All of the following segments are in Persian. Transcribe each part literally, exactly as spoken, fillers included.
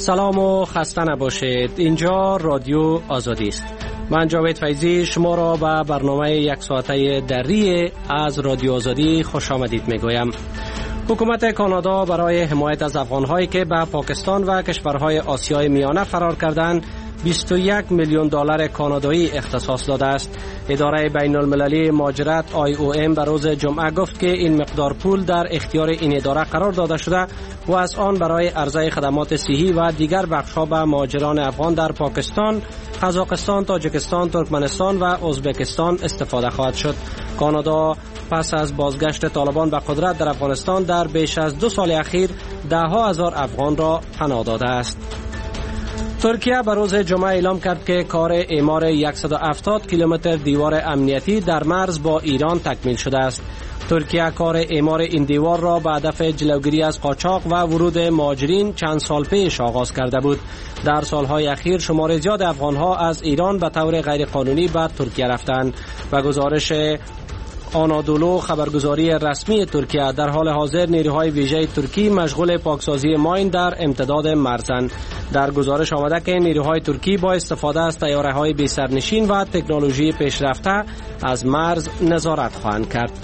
سلام و خسته نباشید. اینجا رادیو آزادی است. من جاوید فیضی شما را به برنامه یک ساعته دری از رادیو آزادی خوش آمدید میگویم. حکومت کانادا برای حمایت از افغان‌هایی که به پاکستان و کشورهای آسیای میانه فرار کردند بیست و یک میلیون دلار کانادایی اختصاص داده است. اداره بین المللی مهاجرت آی او ام به روز جمعه گفت که این مقدار پول در اختیار این اداره قرار داده شده و از آن برای عرضه خدمات صحی و دیگر بخش‌ها به مهاجران افغان در پاکستان، قزاقستان، تاجیکستان، ترکمنستان و ازبکستان استفاده خواهد شد. کانادا پس از بازگشت طالبان به قدرت در افغانستان در بیش از دو سال اخیر ده ها هزار افغان را پناه داده است. ترکیه به روز جمعه اعلام کرد که کار اعمار صد و هفتاد کیلومتر دیوار امنیتی در مرز با ایران تکمیل شده است. ترکیه کار اعمار این دیوار را به هدف جلوگیری از قاچاق و ورود مهاجرین چند سال پیش آغاز کرده بود. در سالهای اخیر شمار زیاد افغانها از ایران به طور غیرقانونی به ترکیه رفتند. و گزارش آنادولو خبرگزاری رسمی ترکیه، در حال حاضر نیروهای ویژه ترکی مشغول پاکسازی ماین در امتداد مرزند. در گزارش آمده که نیروهای ترکی با استفاده از طیاره‌های بی سرنشین و تکنولوژی پیشرفته از مرز نظارت خواهند کرد.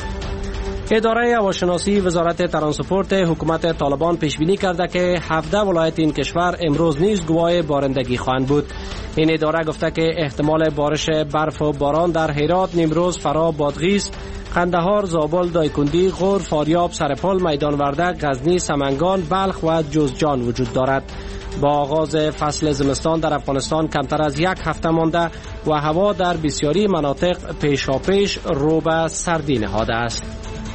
اداره هواشناسی وزارت ترانسپورت حکومت طالبان پیش بینی کرده که هفده ولایت این کشور امروز نیز گواه بارندگی خواهند بود. این اداره گفته که احتمال بارش برف و باران در هرات، نیمروز، فرا، بادغیس، قندهار، زابل، دایکندی، غور، فاریاب، سرپل، میدان وردک، غزنی، سمنگان، بلخ و جوزجان وجود دارد. با آغاز فصل زمستان در افغانستان کمتر از یک هفته مانده و هوا در بسیاری مناطق پیشاپیش رو به سردی نهاده است.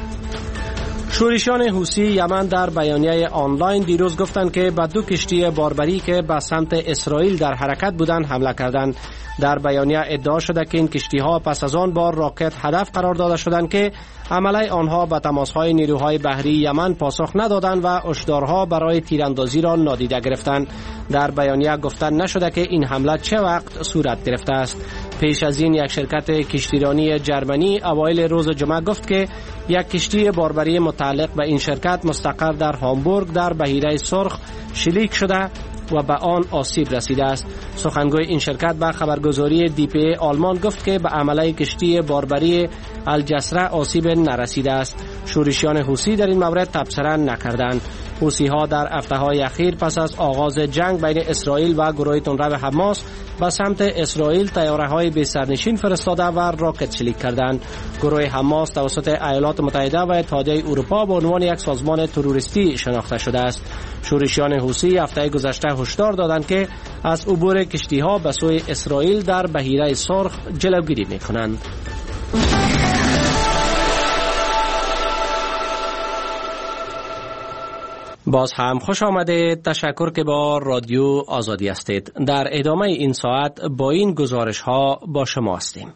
شورشیان حوثی یمن در بیانیه آنلاین دیروز گفتند که به دو کشتی باربری که به سمت اسرائیل در حرکت بودند حمله کردند. در بیانیه ادعا شده که این کشتی ها پس از آن بار راکت هدف قرار داده شدند که عمله آنها به تماس‌های نیروهای بحری یمن پاسخ ندادند و هشدارها برای تیراندازی را نادیده گرفتند. در بیانیه گفته نشده که این حمله چه وقت صورت گرفته است. پیش از این یک شرکت کشتیرانی جرمنی اوایل روز جمعه گفت که یک کشتی باربری متعلق به این شرکت مستقر در هامبورگ در بحیره سرخ شلیک شده و به آن آسیب رسیده است. سخنگوی این شرکت به خبرگزاری دی پی ای آلمان گفت که به عمله کشتی باربری الجسره آسیب نرسیده است. شورشیان حوثی در این مورد تبصره نکردند. حوثی ها در هفته‌های اخیر پس از آغاز جنگ بین اسرائیل و گروه تندرو حماس به سمت اسرائیل طیاره‌های بی سرنشین فرستاده و راکت شلیک کردند. گروه حماس توسط ایالات متحده و اتحادیه اروپا به عنوان یک سازمان تروریستی شناخته شده است. شورشیان حوثی هفته گذشته هشدار دادند که از عبور کشتی‌ها به سوی اسرائیل در بحیره سرخ جلوگیری می‌کنند. باز هم خوش آمده. تشکر که با رادیو آزادی هستید. در ادامه این ساعت با این گزارش ها با شما هستیم.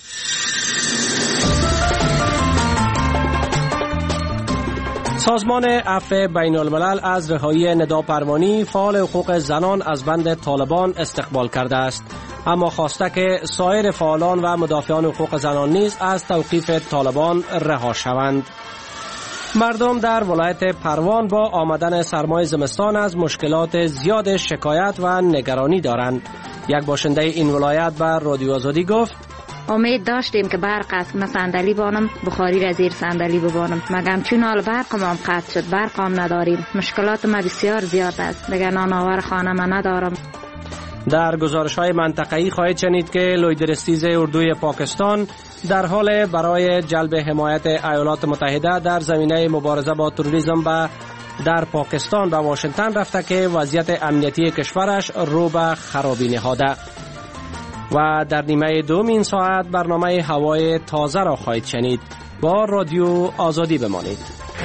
سازمان عفو بین الملل از رهایی ندا پروانی فعال حقوق زنان از بند طالبان استقبال کرده است، اما خواسته که سایر فعالان و مدافعان حقوق زنان نیز از توقیف طالبان رها شوند. مردم در ولایت پروان با آمدن سرمای زمستان از مشکلات زیاد شکایت و نگرانی دارند. یک باشنده این ولایت به رادیو آزادی گفت: امید داشتیم که برق است، من صندلی بانم، بخاری را زیر صندلی ببانم، مگم چون حال برق ما هم قطع شد، برق هم نداریم، مشکلات ما بسیار زیاد است، دیگر نان آور خانه ما ندارم. در گزارش های منطقه‌ای خواهید شنید که لویدرستیز اردوی پاکستان در حال برای جلب حمایت ایالات متحده در زمینه مبارزه با تروریسم به در پاکستان به واشنگتن رفته که وضعیت امنیتی کشورش رو به خرابی نهاده. و در نیمه دوم این ساعت برنامه هوای تازه را خواهید شنید. با رادیو آزادی بمانید.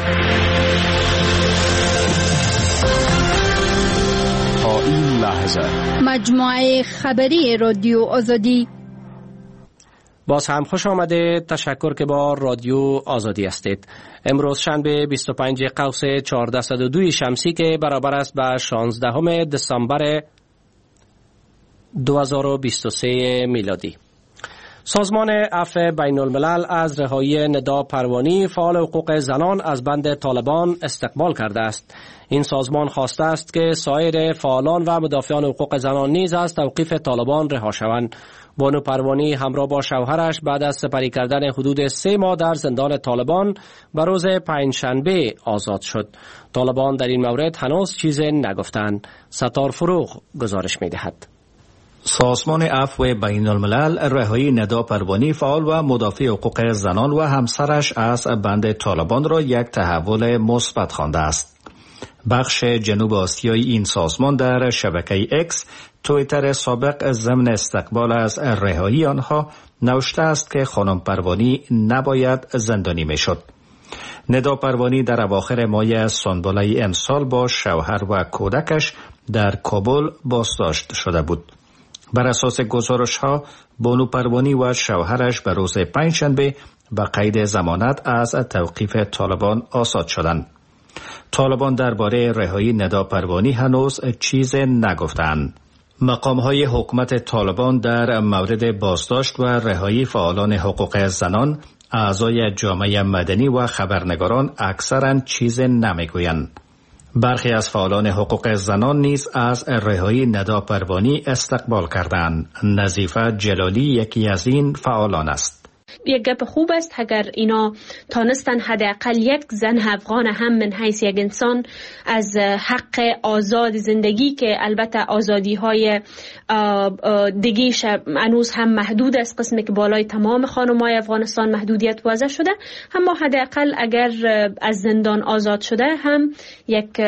تا این لحظه مجموعه خبری رادیو آزادی. باز هم خوش آمده. تشکر که با رادیو آزادی هستید. امروز شنبه بیست و پنج قوس چهارصد و دو شمسی که برابر است به شانزدهم دسامبر دو هزار و بیست و سه میلادی. سازمان عفو بین الملل از رهایی ندا پروانی فعال حقوق زنان از بند طالبان استقبال کرده است. این سازمان خواسته است که سایر فعالان و مدافعان حقوق زنان نیز از توقیف طالبان رها شوند. بانو پروانی همراه با شوهرش بعد از سپری کردن حدود سه ماه در زندان طالبان به روز پنجشنبه آزاد شد. طالبان در این مورد هنوز چیزی نگفتند. ستار فروغ گزارش می‌دهد. سازمان عفو بین الملل رهایی ندا پروانی فعال و مدافع حقوق زنان و همسرش از بند طالبان را یک تحول مثبت خوانده است. بخش جنوب آسیایی این سازمان در شبکه اکس توییتر سابق ضمن استقبال از رهایی آنها نوشته است که خانم پروانی نباید زندانی میشد. ندا پروانی در اواخر ماه سنبله امسال با شوهر و کودکش در کابل بازداشت شده بود. بر اساس گزارش ها بانو پروانی و شوهرش به روز پنجشنبه به قید ضمانت از توقیف طالبان آزاد شدند. طالبان درباره رهایی ندا پروانی هنوز چیز نگفتند. مقام های حکومت طالبان در مورد بازداشت و رهایی فعالان حقوق زنان، اعضای جامعه مدنی و خبرنگاران اکثرا چیز نمیگویند. برخی از فعالان حقوق زنان نیز از رهایی ندا پروانی استقبال کردند. نظیفه جلالی یکی از این فعالان است. یک گپ خوب است اگر اینا تانستن حداقل یک زن افغان هم من حیث یک انسان از حق آزاد زندگی که البته آزادی های دیگه هنوز هم محدود است، قسمی که بالای تمام خانم‌های افغانستان محدودیت وضع شده، اما حداقل اگر از زندان آزاد شده هم یک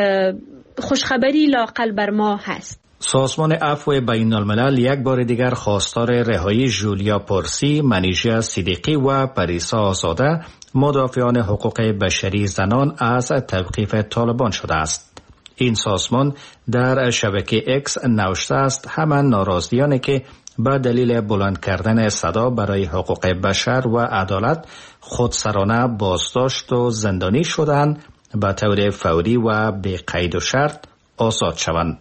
خوشخبری لااقل بر ما هست. سازمان عفو بین الملل یک بار دیگر خواستار رهایی جولیا پورسی، منیژه صدیقی و پریسا آزاده، مدافعان حقوق بشری زنان، از توقیف طالبان شده است. این سازمان در شبکه اکس نوشته است همان ناراضیانی که به دلیل بلند کردن صدا برای حقوق بشر و عدالت خودسرانه بازداشت و زندانی شدند به طور فوری و بی قید و شرط آزاد شوند.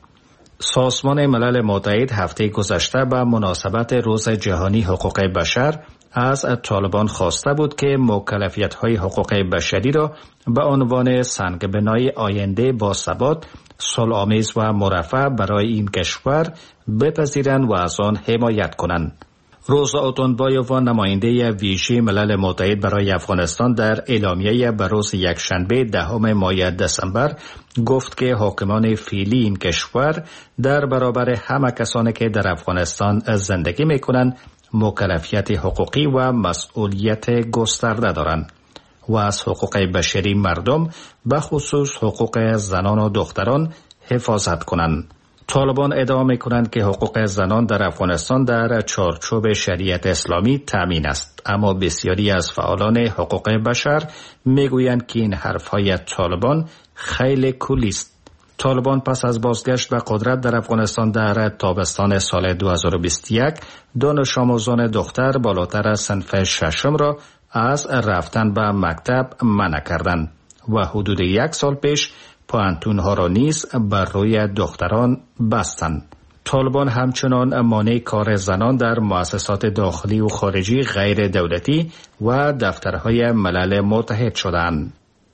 سازمان ملل متحد هفته گذشته به مناسبت روز جهانی حقوق بشر از طالبان خواسته بود که مکلفیت‌های حقوق بشری را به عنوان سنگ‌بنای آینده با ثبات، صلح‌آمیز و مرفه برای این کشور بپذیرند و از آن حمایت کنند. روزا اوتونبایووا، نماینده ویژه ملل متحد برای افغانستان، در اعلامیه به روز یکشنبه دهم ماه دسامبر گفت که حاکمان فعلی این کشور در برابر همه کسانی که در افغانستان زندگی می‌کنند مکلفیت حقوقی و مسئولیت گسترده دارند و از حقوق بشری مردم به خصوص حقوق زنان و دختران حفاظت کنند. طالبان ادعا می‌کنند که حقوق زنان در افغانستان در چارچوب شریعت اسلامی تامین است، اما بسیاری از فعالان حقوق بشر میگویند که این حرف‌های طالبان خیلی کلی است. طالبان پس از بازگشت به قدرت در افغانستان در تابستان سال دو هزار و بیست و یک دانش آموزان دختر بالاتر از صنف ششم را از رفتن به مکتب منع کردند و حدود یک سال پیش پوهنتون‌ها را نیز بر روی دختران بستند. طالبان همچنان مانع کار زنان در مؤسسات داخلی و خارجی غیر دولتی و دفترهای ملل متحد شدند.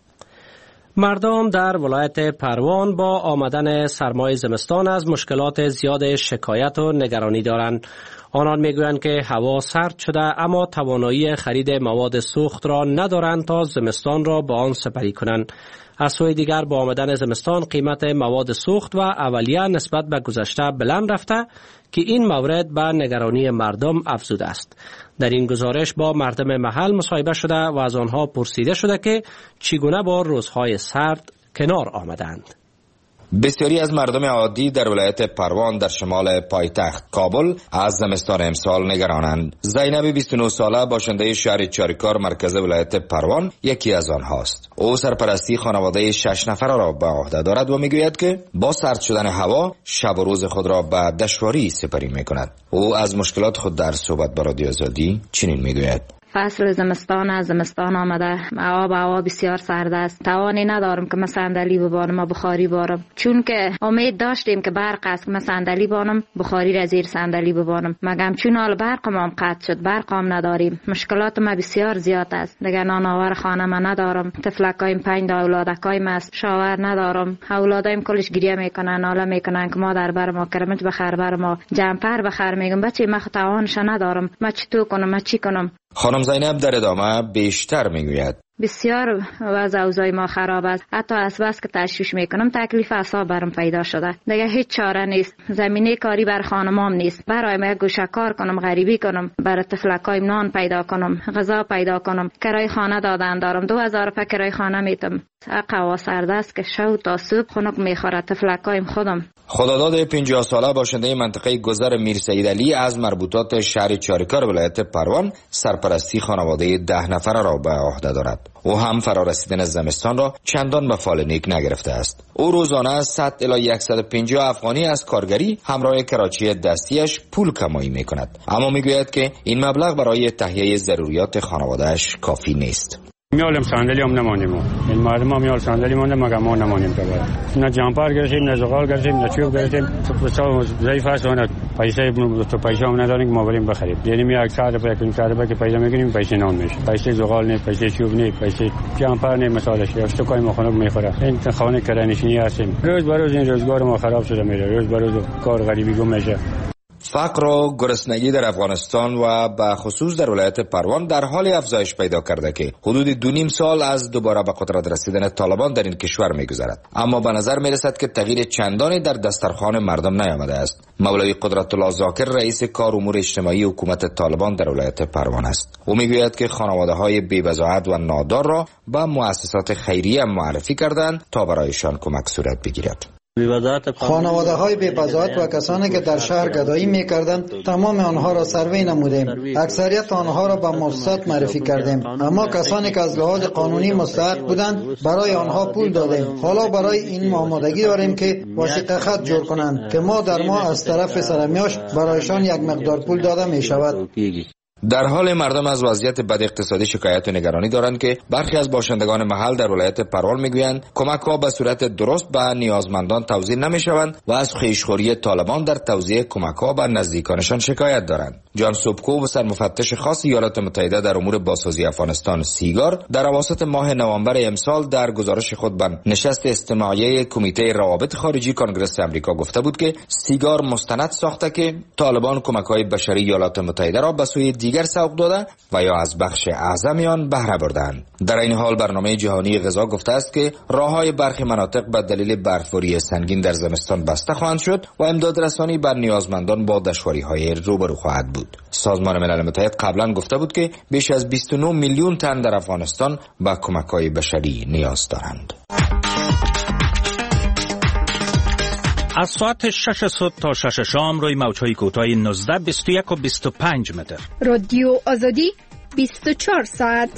مردم در ولایت پروان با آمدن سرمای زمستان از مشکلات زیاد شکایت و نگرانی دارند. آنان میگویند که هوا سرد شده اما توانایی خرید مواد سوخت را ندارند تا زمستان را با آن سپری کنند. از سوی دیگر با آمدن زمستان قیمت مواد سوخت و اولیه نسبت به گذشته بلند رفته که این مورد به نگرانی مردم افزوده است. در این گزارش با مردم محل مصاحبه شده و از آنها پرسیده شده که چگونه با روزهای سرد کنار آمدند. بسیاری از مردم عادی در ولایت پروان در شمال پایتخت کابل از زمستان امسال نگرانند. زینب بیست و نه ساله باشنده شهر چاریکار مرکز ولایت پروان یکی از آنهاست. او سرپرستی خانواده شش نفره را به عهده دارد و میگوید که با سرد شدن هوا شب و روز خود را به دشواری سپری میکند. او از مشکلات خود در صحبت با رادیو آزادی چنین میگوید: فصل زمستان از زمستان آمده، آب هوا بسیار سرد است. توانی ندارم که من صندلی ببارم و بخاری بارم، چون که امید داشتیم که برق است که من صندلی بانم، بخاری را زیر صندلی ببارم. مگم چون حال برق ما قطع شد، برق هم نداریم. مشکلات ما بسیار زیاد است. دیگه نان آور خانه من ندارم. طفلکایم پنج تا اولادکایم است، شاور ندارم. اولادایم کلش گریه میکنن، ناله میکنن که مادر بر ما کرمج بخر بر ما جمپر بخر. میگم بچه من توانش ندارم، من چطور کنم، من چی کنم؟ خانم زینب در ادامه بیشتر میگوید بسیار وضع اوضاع ما خراب است. حتی از بس که تشویش میکنم تکلیف اعصاب برم پیدا شده. دیگه هیچ چاره نیست. زمینه کاری بر خانمام نیست. برای من گوشه کار کنم، غریبی کنم، برای طفلکایم نان پیدا کنم، غذا پیدا کنم. کرای خانه دادن دارم، دو هزار روپیه کرای خانه میتم. قوا سرد است که شو تا صبح خنک میخوره طفلکایم خودم. خداداد پنجاه ساله باشنده منطقه گذر میر سید علی از مربوطات شهر چاریکار ولایت پروان سرپرستی خانواده ده نفره را به عهده دارد. او هم فرارسیدن زمستان را چندان به فال نیک نگرفته است. او روزانه صد الی صد و پنجاه افغانی از کارگری همراه کراچی دستیش پول کمایی می کند، اما می گوید که این مبلغ برای تهیه ضروریات خانوادهش کافی نیست. میالم صندلی هم نمانیم، این مردم هم میال صندلی مونده مگه ما نمانیم که باید نه جامپر گرفتیم، نه زغال گرفتیم، نه چوب گرفتیم. تو ضعیف است و نه پیسه تو پیسه هم نداریم که ما بریم بخریم. یعنی می یک ساعت به یک ساعت به که پیسه میگیریم پیسه نان میشه، پیسه زغال نه، پیسه چوب نه، پیسه جامپر نه. مثالش است تو کای ما خونک میخوره. این خانه کرانشینی هستیم، روز به روز این روزگار ما خراب شده میره، روز به روز کار غریبی گم میشه. فقر و گرسنگی در افغانستان و به خصوص در ولایت پروان در حال افزایش پیدا کرده که حدود دو نیم سال از دوباره به قدرت رسیدن طالبان در این کشور میگذرد، اما به نظر میرسد که تغییر چندانی در دسترخوان مردم نیامده است. مولوی قدرت الله ذاکر رئیس کار امور اجتماعی حکومت طالبان در ولایت پروان است. او میگوید که خانواده‌های بی‌وضاحت و نادار را به مؤسسات خیریه معرفی کردند تا برایشان کمک صورت بگیرد. خانواده های بی‌وضاحت و کسانی که در شهر گدایی می کردند تمام آنها را سروی نمودیم. اکثریت آنها را به مؤسسات معرفی کردیم، اما کسانی که از لحاظ قانونی مستحق بودند برای آنها پول دادیم. حالا برای این آمادگی داریم که وثیقه خط جور کنند که ما در ما از طرف سرمیاش برایشان یک مقدار پول داده می شود. در حال مردم از وضعیت بد اقتصادی شکایت و نگرانی دارند که برخی از باشندگان محل در ولایت پروان میگویند کمک‌ها به صورت درست به نیازمندان توزیع نمی‌شوند و از خویشخوری طالبان در توزیع کمک‌ها به نزدیکانشان شکایت دارند. جان سوبکو، سرمفتش خاص ایالات متحده در امور بازسازی افغانستان سیگار، در اواسط ماه نوامبر امسال در گزارش خود به نشست استماعیه کمیته روابط خارجی کنگره آمریکا گفته بود که سیگار مستند ساخته که طالبان کمک‌های بشری ایالات متحده را به سوی دیگر سوق داده و یا از بخش اعظمی آن بهره بردند. در این حال برنامه جهانی غذا گفته است که راههای برخی مناطق به دلیل برفباری سنگین در زمستان بسته خواهند شد و امداد رسانی بر نیازمندان با دشواری‌های روبرو خواهد بود. سازمان ملل متحد قبلا گفته بود که بیش از بیست و نه میلیون تن در افغانستان به کمک‌های بشری نیاز دارند. از ساعت شش صبح تا شش شام روی موج‌های کوتاه نوزده، بیست و یک و بیست و پنج متر. رادیو آزادی بیست و چهار ساعت.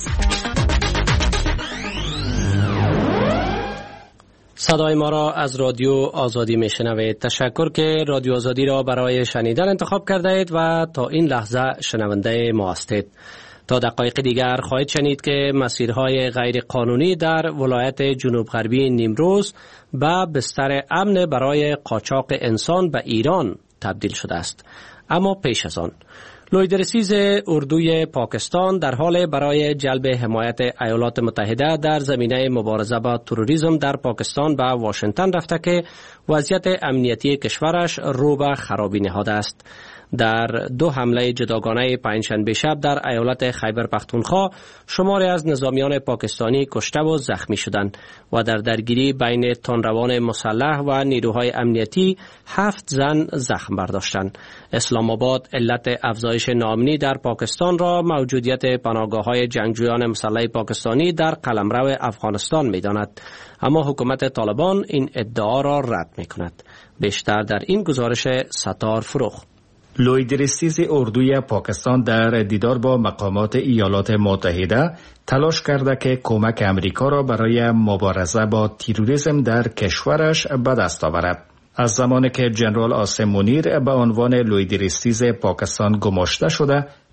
صدای ما را از رادیو آزادی میشنوید. تشکر که رادیو آزادی را برای شنیدن انتخاب کرده اید و تا این لحظه شنونده ما هستید. تا دقایق دیگر خواهید شنید که مسیرهای غیر قانونی در ولایت جنوب غربی نیمروز به بستر امن برای قاچاق انسان به ایران تبدیل شده است. اما پیش از آن لویدرسیز اردوی پاکستان در حال برای جلب حمایت ایالات متحده در زمینه مبارزه با تروریسم در پاکستان به واشنگتن رفته که وضعیت امنیتی کشورش رو به خرابی نهاده است. در دو حمله جداگانه پنجشنبه شب در ایالت خیبر پختونخوا شماری از نظامیان پاکستانی کشته و زخمی شدند و در درگیری بین تندروان مسلح و نیروهای امنیتی هفت زن زخم برداشتند. اسلام آباد علت افزایش ناامنی در پاکستان را موجودیت پناهگاه‌های جنگجویان مسلح پاکستانی در قلمرو افغانستان می‌داند، اما حکومت طالبان این ادعا را رد می‌کند. بیشتر در این گزارش ستار فروخ. لویدرسیز اردوی پاکستان در دیدار با مقامات ایالات متحده تلاش کرده که کمک امریکا را برای مبارزه با تروریسم در کشورش به دست آورد. از زمانی که جنرال عاصم منیر به عنوان لویدرسیز پاکستان گماشته شده،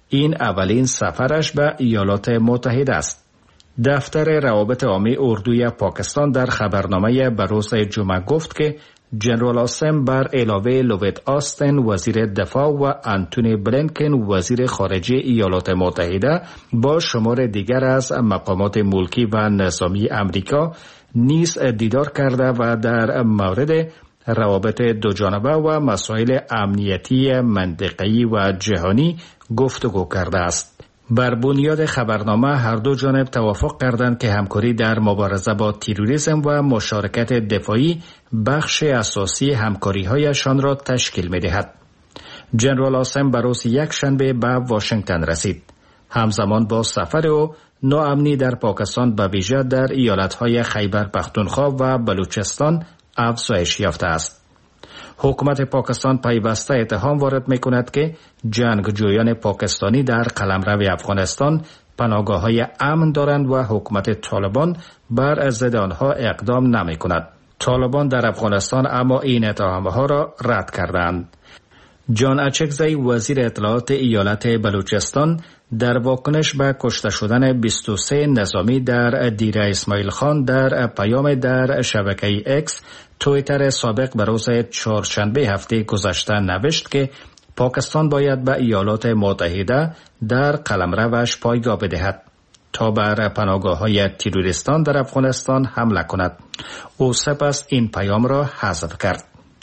این اولین سفرش به ایالات متحده است. دفتر روابط عامی اردوی پاکستان در خبرنامه به روز جمعه گفت که جنرال آسم بر علاوه لوید آستن وزیر دفاع و انتونی بلینکن وزیر خارجه ایالات متحده با شمار دیگر از مقامات ملکی و نظامی امریکا نیز دیدار کرده و در مورد روابط دوجانبه و مسائل امنیتی منطقه‌ای و جهانی گفتگو کرده است. بر بنیاد خبرنامه هر دو جانب توافق کردند که همکاری در مبارزه با تروریسم و مشارکت دفاعی بخش اساسی همکاری‌هایشان را تشکیل می‌دهد. جنرال آسم بروز یک شنبه به واشنگتن رسید. همزمان با سفر او ناامنی در پاکستان به ویژه در ایالت‌های خیبر پختونخوا و بلوچستان افزایش یافته است. حکومت پاکستان پیوسته اتهام وارد می‌کند که جنگجویان پاکستانی در قلمرو افغانستان پناهگاه‌های امن دارند و حکومت طالبان بر ضد آنها اقدام نمی‌کند. طالبان در افغانستان اما این اتهام‌ها را رد کردند. جان اچکزی وزیر اطلاعات ایالت بلوچستان در واکنش به کشته شدن بیست و سه نظامی در دیره اسماعیل خان در پیام در شبکه اکس تویتر سابق به روز چهارشنبه هفته گذشته نوشت که پاکستان باید به ایالات متحده در قلمروش پایگاه بدهد تا بر پناهگاه‌های تروریستان در افغانستان حمله کند. او سپس این پیام را حذف کرد.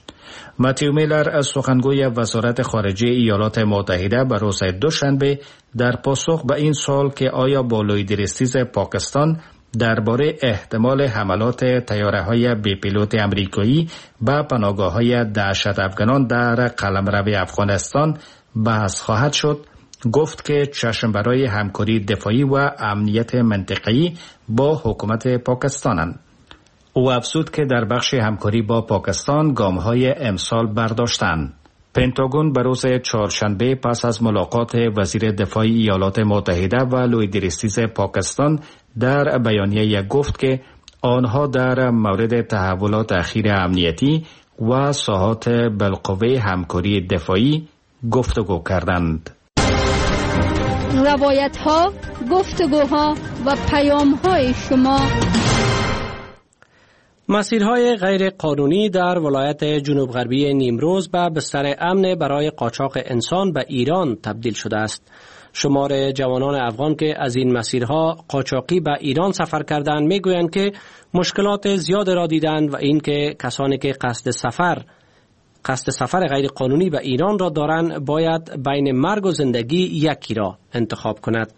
متیو میلر از سخنگوی وزارت خارجه ایالات متحده به روز دوشنبه در پاسخ به این سوال که آیا با لویدرستیز پاکستان درباره احتمال حملات طیاره‌های بی پیلوت امریکایی به پناهگاه‌های دهشت افغانان در قلمرو افغانستان بحث خواهد شد، گفت که چشم برای همکاری دفاعی و امنیت منطقه‌ای با حکومت پاکستانند. او افزود که در بخش همکاری با پاکستان گام‌های امسال برداشتند. پنتاگون به روز چهارشنبه پس از ملاقات وزیر دفاع ایالات متحده و لویدرستیز پاکستان در بیانیه گفت که آنها در مورد تحولات اخیر امنیتی و ساحات بالقوه همکاری دفاعی گفتگو کردند. روایت‌ها، گفتگوها و پیام‌های شما. مسیرهای غیر قانونی در ولایت جنوب غربی نیمروز به بستر امن برای قاچاق انسان به ایران تبدیل شده است. شمار جوانان افغان که از این مسیرها قاچاقی به ایران سفر کردند میگویند که مشکلات زیاد را دیدند و اینکه کسانی که قصد سفر قصد سفر غیر قانونی به ایران را دارند باید بین مرگ و زندگی یکی را انتخاب کند.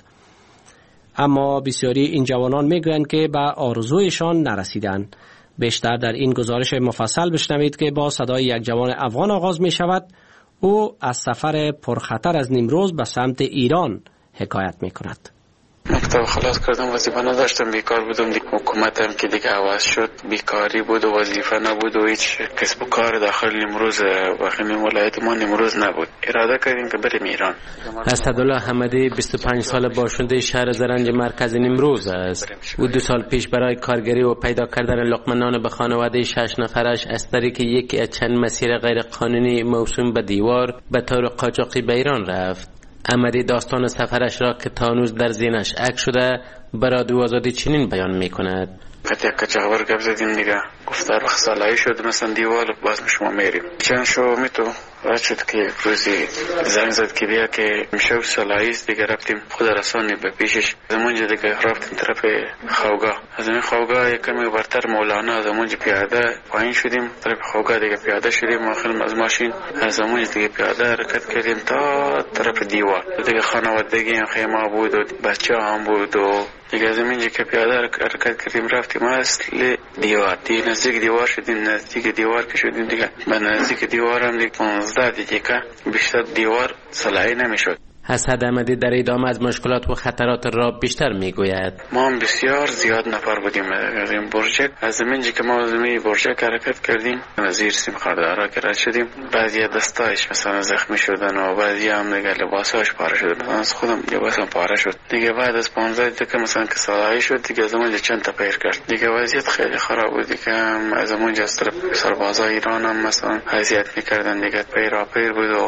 اما بسیاری این جوانان میگویند که به آرزویشان نرسیدند. بیشتر در این گزارش مفصل بشنوید که با صدای یک جوان افغان آغاز می شود. او از سفر پرخطر از نیمروز به سمت ایران حکایت می کند. مکتب خلاص کردم، وظیفه نداشتم، بیکار بودم. دیگه حکومتم که دیگه عوض شد، بیکاری بود و وظیفه نبود و هیچ کسب و کار داخل نیمروز واقعی ولایت ما نیمروز نبود. اراده کردیم که بریم ایران. اسدالله حمدی بیست و پنج سال باشنده شهر زرنج مرکز نیمروز است. او دو سال پیش برای کارگری و پیدا کردن لقمه نان به خانواده شش نفرش از طریق یکی از چند مسیر غیر قانونی موسوم به دیوار به طور قاچاقی به ایران رفت. احمدی داستان سفرش را که تانوز در ذهنش عکس شده به رادیو آزادی چنین بیان می کند. وقتی یک کچاور گپ زدیم دیگه گفتار وقت سالایی شد مثلا دیوار باز شما میریم چند شو می تو رد شد که روزی زنگ زد که بیا که میشه سالایی است دیگه رفتیم خود رسانی به پیشش. زمانجا دیگه رفتیم طرف خوگاه. از این خوگاه یک کمی برتر مولانا. از زمانجا پیاده پایین شدیم طرف خوگاه دیگه پیاده شدیم آخر از ماشین. از زمانجا دیگه پیاده حرکت کردیم تا طرف دیوار. دیگه خانوادگی هم خیمه بود و بچه هم بود و دیگه از اینجا که پیاده حرکت کردیم رفتیم اصل دیوار. دیگه نزدیک دیوار شدیم. نزدیک دیوار که شدیم دیگه به نزدیک دیوار هم دیگه پانزده دقیقه بیشتر دیوار صلاحی نمیشد. حسد احمدی در ادامه از مشکلات و خطرات را بیشتر میگوید. ما هم بسیار زیاد نفر بودیم از این برجک. از زمینجی که ما از این برجک حرکت کردیم زیر سیم خردارا که رد شدیم بعضی دستایش مثلا زخمی شدن و بعضی هم دیگه لباساش پاره شد. مثلا از خودم لباسم پاره شد. دیگه بعد از پانزده دقیقه مثلا که صلاحی شد دیگه از اونجا چند تا پیر کرد. دیگه وضعیت خیلی خراب بود. دیگه از اونجا از طرف سربازای ایران هم مثلا اذیت میکردن دیگه پیرا پیر بود و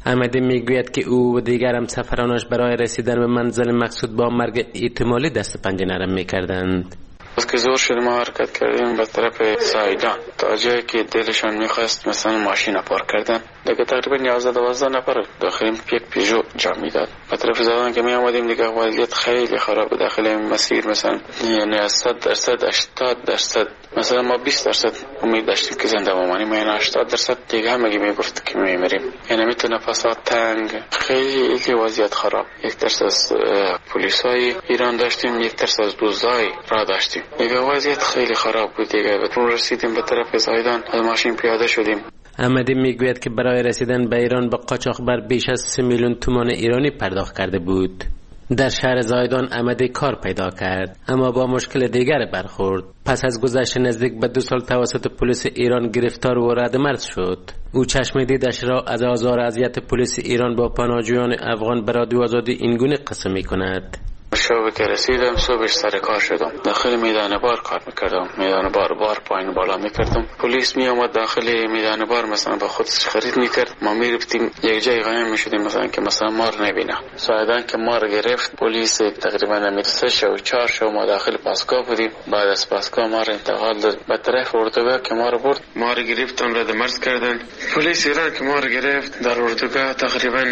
احمدی میگوید که او و دیگر هم سفرانش برای رسیدن به منزل مقصود با مرگ احتمالی دست پنجه نرم میکردند. از که زور شد ما حرکت کردیم به طرف زایدان تا جایی که دلشان میخواست مثلا ماشین پارک کردن. دیگه تقریبا یازده دوازده نفر داخل یک پیژو جا میداد. به طرف زایدان که می آمدیم دیگه وضعیت خیلی خراب داخل این مسیر، مثلا یعنی از صد درصد هشتاد درصد مثلا ما بیست درصد امید داشتیم که زنده بمانیم، یعنی هشتاد درصد دیگه همگی میگفت که میمیریم. یعنی میتو نفسات تنگ، خیلی وضعیت خراب. یک درصد از پلیسای ایران داشتیم، یک درصد از دوزای را داشتیم. دیگه وضعیت خیلی خراب بود. دیگه به رسیدیم به طرف زایدان، از ماشین پیاده شدیم. احمدی میگوید که برای رسیدن به ایران با قاچاقبر بیش از سه میلیون تومان ایرانی پرداخت کرده بود. در شهر زایدان احمدی کار پیدا کرد، اما با مشکل دیگر برخورد. پس از گذشت نزدیک به دو سال توسط پلیس ایران گرفتار و ردمرز شد. او چشم دیدش را از آزار و اذیت پلیس ایران با پناهجویان افغان به رادیو آزادی اینگونه قصه می‌کند. شب که رسیدم صبحش سر کار شدم، داخل میدان بار کار میکردم، میدان بار بار پایین بالا میکردم. پلیس می آمد داخل میدان بار مثلا با خودش خرید میکرد، ما میرفتیم یک جای قایم میشدیم مثلا که مثلا مار نبینه. ساعدان که مار گرفت پلیس تقریبا امیر سه شو چهار شو ما داخل پاسگاه بودیم. بعد از پاسگاه مار انتقال داد به طرف اردوگاه که مار برد، مار گرفتن رد مرز کردن. پلیس ایران که مار گرفت در اردوگاه تقریبا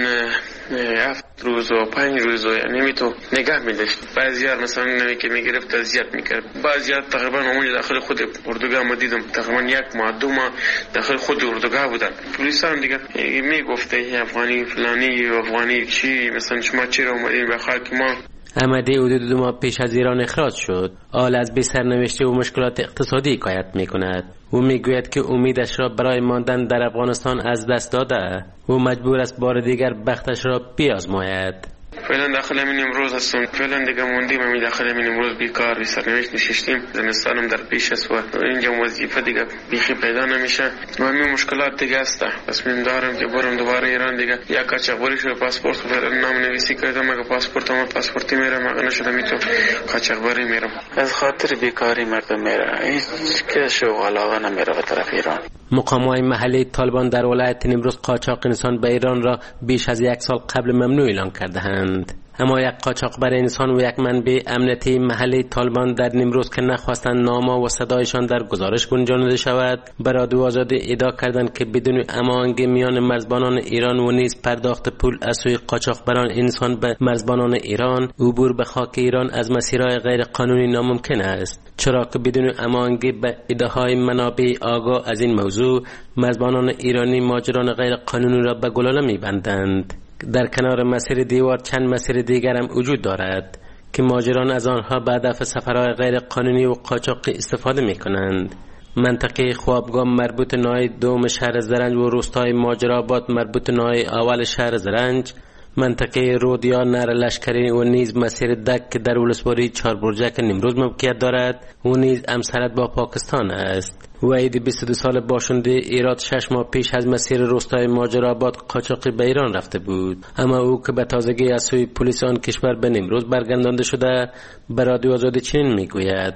هفت روز و پنج روز و یعنی می تو نگاه می‌داشت. بعضی‌ها مثلا نمی که می‌گرفت اذیت می‌کرد. بعضی‌ها تقریبا اونجا داخل خود اردوگاه ما دیدم تقریبا یک ماه دو ماه داخل خود اردوگاه بودن. پلیس هم دیگه میگفته افغانی فلانی افغانی چی مثلا شما چرا اومدین به خاک ما. احمدی حدود دو ماه پیش از ایران اخراج شد. حال از بی سرنوشتی و مشکلات اقتصادی حکایت می‌کند. او میگوید که امیدش را برای ماندن در افغانستان از دست داده. او مجبور است بار دیگر بختش را بیازماید. فعلا داخل همین امروز هستم، فعلا دیگه موندیم همین داخل همین امروز بیکار بی سرنوشت نشستیم. زمستانم در پیش است و اینجا وظیفه دیگه بیخی پیدا نمیشه و همین مشکلات دیگه است. پس من دارم که برم دوباره ایران دیگه. یا قاچاقبری شده پاسپورت فعلا نام نویسی کردم، مگه پاسپورتم پاسپورتی میرم مگه نشده میتو قاچاقبری میرم. از خاطر بیکاری مردم میره، هیچ کس شو علاقه نمیره به طرف ایران. مقام‌های محلی طالبان در ولایت نیمروز قاچاق انسان به ایران را بیش از یک سال قبل ممنوع اعلام کرده‌اند. اما یک قاچاقبر انسان و یک منبع امنیتی محلی طالبان در نیمروز که نخواستند نام و صدایشان در گزارش گنجانده شود، به رادیو آزادی ادعا کردند که بدون هماهنگی میان مرزبانان ایران و نیز پرداخت پول از سوی قاچاقبران انسان به مرزبانان ایران، عبور به خاک ایران از مسیرهای غیر قانونی ناممکن است. چرا که بدون هماهنگی به ادعاهای منابع آگاه از این موضوع، مرزبانان ایرانی ماجران غیر قانونی را به گلوله می‌بندند. در کنار مسیر دیوار چند مسیر دیگر هم وجود دارد که ماجران از آنها به هدف سفرهای غیر قانونی و قاچاقی استفاده می کنند. منطقه خوابگاه مربوط ناحیه دوم شهر زرنج و روستای ماجرآباد مربوط ناحیه اول شهر زرنج، منطقه رودیا نر لشکری و نیز مسیر دک که در ولسوالی چهار برجک نیمروز موقعیت دارد و نیز همسرد با پاکستان است. وحید بیست و دو سال باشنده ایراد شش ماه پیش از مسیر روستای ماجرآباد قاچاقی به ایران رفته بود، اما او که به تازگی از سوی پلیس آن کشور به نیمروز برگردانده شده به رادیو آزادی چنین میگوید: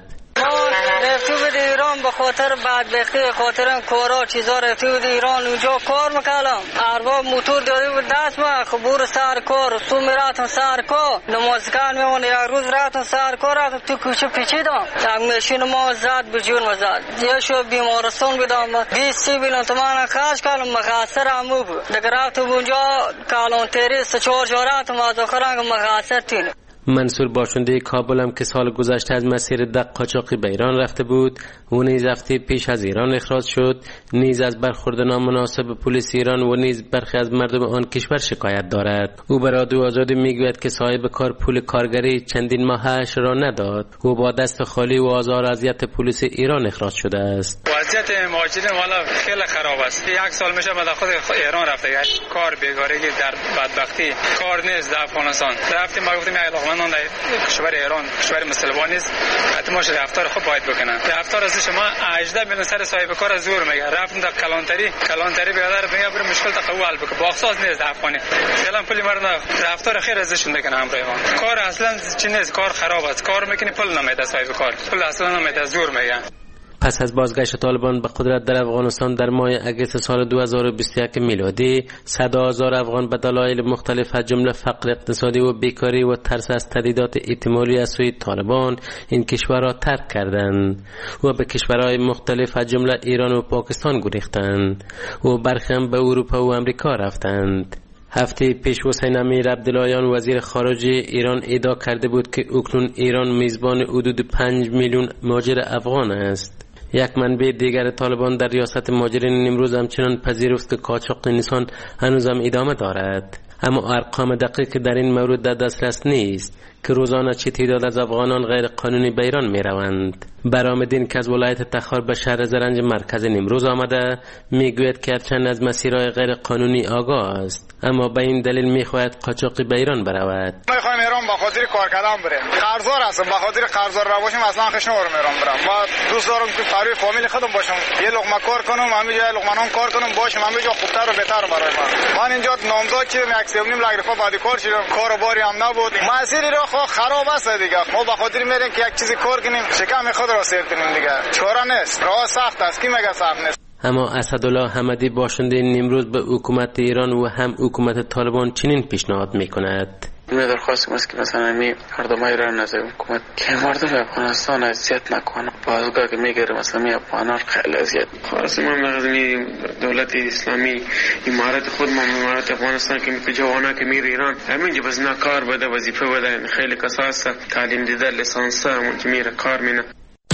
به خاطر بدبختی خاطر کارا چیزا رفته بود ایران، اونجا کار میکردم. ارباب موتور داده بود دست ما، خبور سر کار تو میراتم سر کار، نمازگان میمونه. یک روز راتم سر کار راتم تو کوچه پیچیدم، یک ماشین ما زد به جون مزد. یه شو بیمارستان بودم، بیست میلیون تومان خرج کردم، مخاطر همو بود. دیگه رفتم اونجا کالانتری سه چهار جا رفتم، از آخران مخاطر تین. منصور باشنده کابل هم که سال گذشته از مسیر دق قاچاقی به ایران رفته بود و نیز هفته پیش از ایران اخراج شد، نیز از برخورد نامناسب پلیس ایران و نیز برخی از مردم آن کشور شکایت دارد. او به رادیو آزادی میگوید که صاحب کار پول کارگری چندین ماهش را نداد و با دست خالی و آزار و اذیت پلیس ایران اخراج شده است. وضعیت مهاجرین والا خیلی خراب است. یک سال میشه بعد خود ایران رفته، کار بیگارگی در بدبختی، کار نیست در افغانستان. رفتیم ما گفتیم علاقمندان در کشور ایران، کشور مسلمان نیست، حتما شده رفتار خوب باید بکنن. رفتار از شما هجده میلیون سر صاحب کار زور میگه. رفتم در کلانتری، کلانتری برادر میگه برو مشکل تقوی حل بکن. باخصاص نیست افغانی. فعلا پول مرد رفتار خیر ازشون میکنه همراهان. کار اصلا چی نیست، کار خراب است. کار میکنی پول نمیده صاحب کار. پول اصلا نمیده، زور میگه. پس از بازگشت طالبان به قدرت در افغانستان در ماه اگست سال دو هزار و بیست و یک میلادی، صد هزار افغان به دلایل مختلف از جمله فقر اقتصادی و بیکاری و ترس از تهدیدات احتمالی از سوی طالبان این کشور را ترک کردند و به کشورهای مختلف از جمله ایران و پاکستان گریختند و برخی هم به اروپا و امریکا رفتند. هفته پیش حسین امیر عبداللهیان وزیر خارجه ایران ادعا کرده بود که اکنون ایران میزبان حدود پنج میلیون مهاجر افغان است. یک منبع دیگر طالبان در ریاست مهاجرین نیمروز همچنان پذیرفت که قاچاق انسان هنوز هم ادامه دارد، اما ارقام دقیق در این مورد در دسترس نیست که روزانه چه تعداد از افغانان غیر قانونی به ایران می روند. برآمدین که از ولایت تخار به شهر زرنج مرکز نیمروز آمده میگوید که هرچند از مسیرهای غیر قانونی آگاه است، اما به این دلیل میخواهد قاچاقی به ایران برود. ما میخوایم ایران به خاطر کار کردن بریم، قرضدار هستم، به خاطر قرضدار نباشیم اصلا خوش نمیارم ایران برم. ما دوست دارم که پروی فامیل خودم باشم، یه لقمه کار کنم، همه جای لقمه نان کار کنم باشم، همه جا خوبتر و بهتر برای من. من اینجا نامزد شدم، یک سه و نیم لاک رفاه بعد کار شدم، کار و باری هم نبود. مسیر را خو خراب است دیگه. ما به خاطر میریم که یک چیزی کار کنیم، شکم خود را سیر کنیم دیگه. چاره نیست، راه سخت است، کی میگه سخت نیست. اما اسدالله حمدی باشنده نیمروز به حکومت ایران و هم حکومت طالبان چنین پیشنهاد میکند. من درخواستم است که مثلا می مردم ایران از حکومت که مردم افغانستان اذیت نکنه، بازگاه که میگیره مثلا می افغانان خیلی اذیت. خواستم من از دولت اسلامی امارت خود ما امارت افغانستان که می جوانا که میره ایران همینجا بس نه کار بده، وظیفه بده، خیلی کسا هست تعلیم دیده لیسانس همون که میره کار مینه.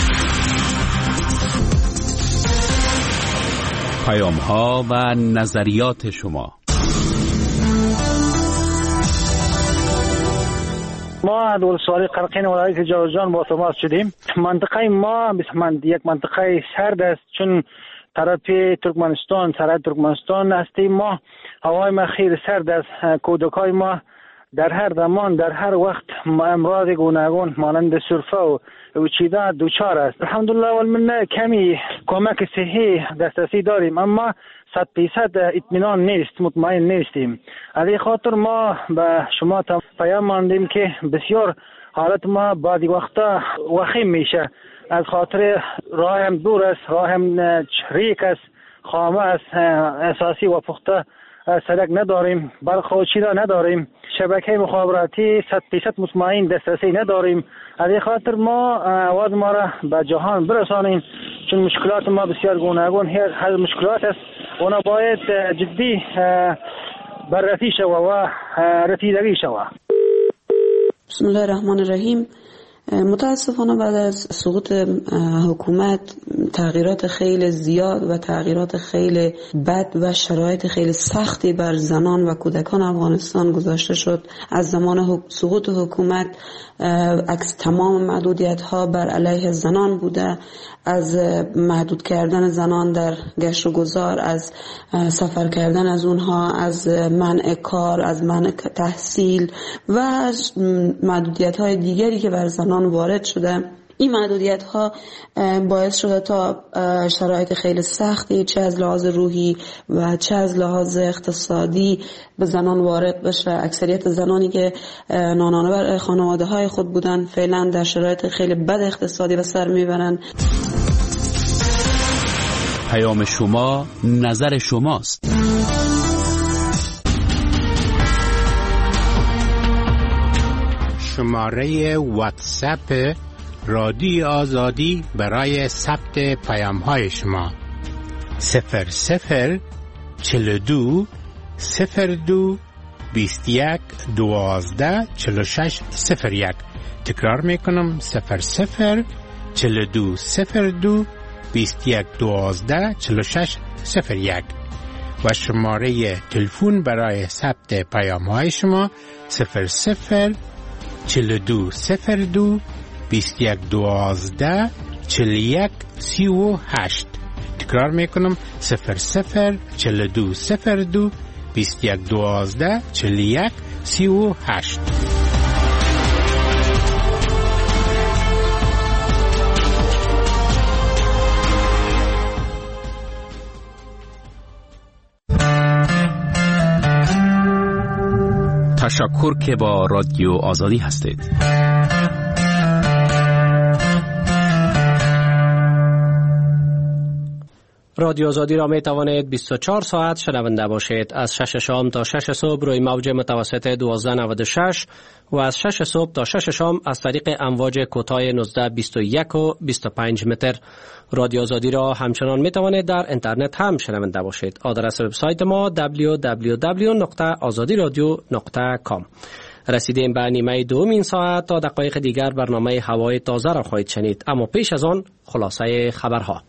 پیام ها و نظریات شما. ما دولت‌سواری قرقین ولایت جوزجان با تماس شدیم. منطقه ما بسمند یک منطقه سرد است، چون طرف ترکمنستان سرحد ترکمنستان هستیم. ما هوای ما خیلی سرد است. کودکای ما در هر زمان در هر وقت امراض گوناگون مانند سرفه و وچیدن دوچار است. الحمدلله والمنه کمی کمک صحی دسترسی داریم، اما صد فیصد اطمینان نیست، مطمئن نیستیم. از این خاطر ما به شما پیام ماندیم که بسیار حالت ما بعضی وقتا وخیم میشه، از خاطر راه هم دور است، راه هم ریک است، خامه است، اساسی و پخته سرک نداریم، برق و چیزا نداریم، شبکه مخابراتی صد فیصد مطمئن دسترسی نداریم. از این خاطر ما آواز ما را به جهان برسانیم، چون مشکلات ما بسیار گوناگون هر مشکلات است، اونا باید جدی بررسی شود و رسیدگی شود. بسم الله الرحمن الرحیم. متاسفانه بعد از سقوط حکومت تغییرات خیلی زیاد و تغییرات خیلی بد و شرایط خیلی سختی بر زنان و کودکان افغانستان گذاشته شد. از زمان سقوط حکومت عکس تمام محدودیت ها بر علیه زنان بوده، از محدود کردن زنان در گشت و گذار، از سفر کردن از اونها، از منع کار، از منع تحصیل و از محدودیت های دیگری که بر زنان وارد شده. این محدودیت ها باعث شده تا شرایط خیلی سختی چه از لحاظ روحی و چه از لحاظ اقتصادی به زنان وارد بشه. اکثریت زنانی که نانانه بر خانواده های خود بودن فعلا در شرایط خیلی بد اقتصادی به سر میبرن. پیام شما نظر شماست. شماره واتساپ رادیو آزادی برای ثبت پیام های شما صفر صفر چهل و دو صفر دو بیست و یک دوازده چهل و شش صفر یک. تکرار میکنم صفر صفر چهل و دو صفر دو بیست و یک دوازده چهل و شش صفر یک و شماره تلفن برای ثبت پیام های شما صفر صفر چهل و دو صفر دو بیست و یک دوازده چهل و یک سی و هشت. تکرار میکنم صفر صفر چهل و دو صفر دو بیست و یک دوازده چهل و یک سی و هشت. تشکر که با رادیو آزادی هستید. رادیو آزادی را می توانید بیست و چهار ساعت شنونده باشید. از شش شام تا شش صبح روی موج متوسط دوازده نود و شش و از شش صبح تا شش شام از طریق امواج کوتاه نوزده بیست و یک و بیست و پنج متر. رادیو آزادی را همچنان می توانید در اینترنت هم شنونده باشید. آدرس وبسایت ما دبلیو دبلیو دبلیو دات آزادی رادیو دات کام. رسیدیم به نیمه دومین ساعت. تا دقایق دیگر برنامه هوای تازه را خواهید شنید، اما پیش از آن خلاصه خبرها.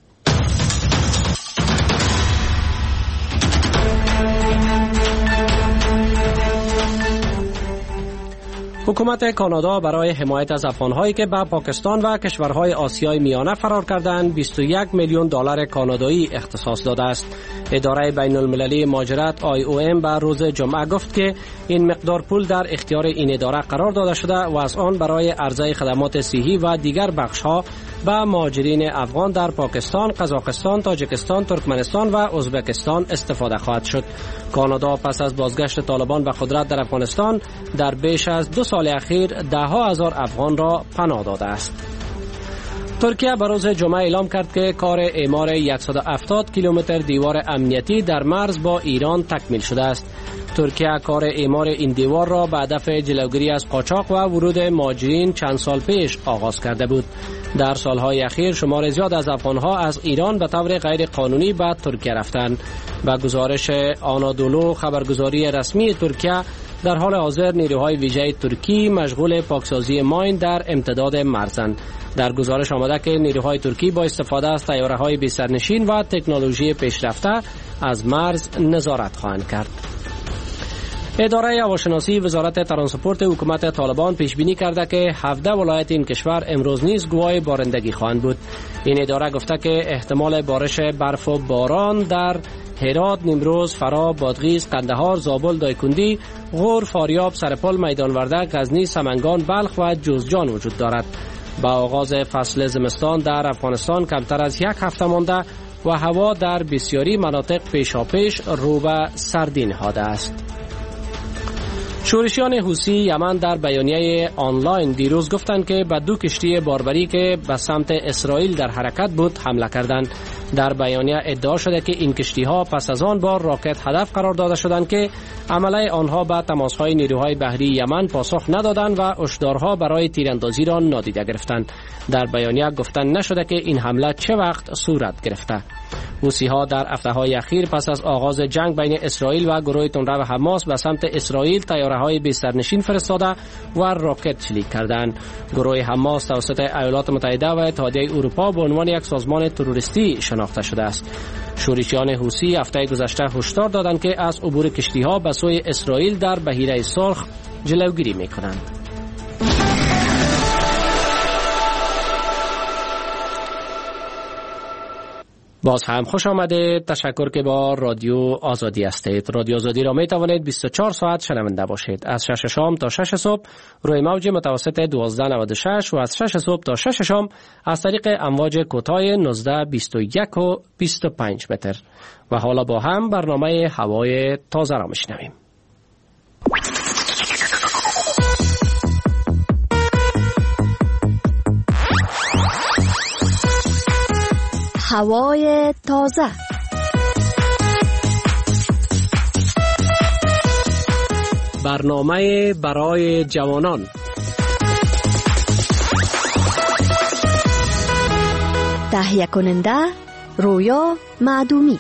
حکومت کانادا برای حمایت از افغان‌هایی که به پاکستان و کشورهای آسیای میانه فرار کردند بیست و یک میلیون دلار کانادایی اختصاص داده است. اداره بین المللی مهاجرت آی او ام به روز جمعه گفت که این مقدار پول در اختیار این اداره قرار داده شده و از آن برای عرضه خدمات صحی و دیگر بخش‌ها به مهاجرین افغان در پاکستان، قزاقستان، تاجیکستان، ترکمنستان و ازبکستان استفاده خواهد شد. کانادا پس از بازگشت طالبان به قدرت در افغانستان در بیش از دو سال اخیر ده ها هزار افغان را پناه داده است. ترکیه به روز جمعه اعلام کرد که کار اعمار صد و هفتاد کیلومتر دیوار امنیتی در مرز با ایران تکمیل شده است. ترکیه کار اعمار این دیوار را به هدف جلوگیری از قاچاق و ورود مهاجرین چند سال پیش آغاز کرده بود. در سالهای اخیر شمار زیاد از افغانها از ایران به طور غیر قانونی به ترکیه رفتند. به گزارش آنادولو خبرگزاری رسمی ترکیه، در حال حاضر نیروهای ویژه ترکی مشغول پاکسازی ماین در امتداد مرزند. در گزارش آمده که نیروهای ترکی با استفاده از طیاره‌های بی سرنشین و تکنولوژی پیشرفته از مرز نظارت خواهند کرد. اداره هواشناسی وزارت ترانسپورت حکومت طالبان پیش بینی کرده که هفده ولایت این کشور امروز نیز گواه بارندگی خواهند بود. این اداره گفته که احتمال بارش برف و باران در هرات، نیمروز، فرا، بادغیس، قندهار، زابل، دایکندی، غور، فاریاب، سرپل، میدان وردک، غزنی، سمنگان، بلخ و جوزجان وجود دارد. با آغاز فصل زمستان در افغانستان کمتر از یک هفته مانده و هوا در بسیاری مناطق پیشاپیش رو به سردی نهاده است. شورشیان حوثی یمن در بیانیه آنلاین دیروز گفتند که به دو کشتی باربری که به سمت اسرائیل در حرکت بود حمله کردند. در بیانیه ادعا شده که این کشتی‌ها پس از آن بار راکت هدف قرار داده شدند که عمله آنها به تماس‌های نیروهای بحری یمن پاسخ ندادند و هشدارها برای تیراندازی را نادیده گرفتند. در بیانیه گفتن نشده که این حمله چه وقت صورت گرفته. حوثی‌ها در هفته‌های اخیر پس از آغاز جنگ بین اسرائیل و گروه تندرو حماس به سمت اسرائیل طیاره‌های بی سرنشین فرستاده و راکت چلیک کردند. گروه حماس توسط ایالات متحده و اتحادیه اروپا به عنوان یک سازمان تروریستی شناخته شده است. شورشیان حوثی هفته گذشته هشدار دادند که از عبور کشتی‌ها به سوی اسرائیل در بحیره سرخ جلوگیری می‌کنند. باز هم خوش آمده. تشکر که با رادیو آزادی هستید. رادیو آزادی را می توانید بیست و چهار ساعت شنونده باشید. از شش شام تا شش صبح روی موج متوسط دوازده نود و شش و از شش صبح تا شش شام از طریق امواج کوتاه نوزده بیست و یک و بیست و پنج متر. و حالا با هم برنامه هوای تازه را میشنویم. هوای تازه. برنامه برای جوانان. تهیه کننده رویا معدومی.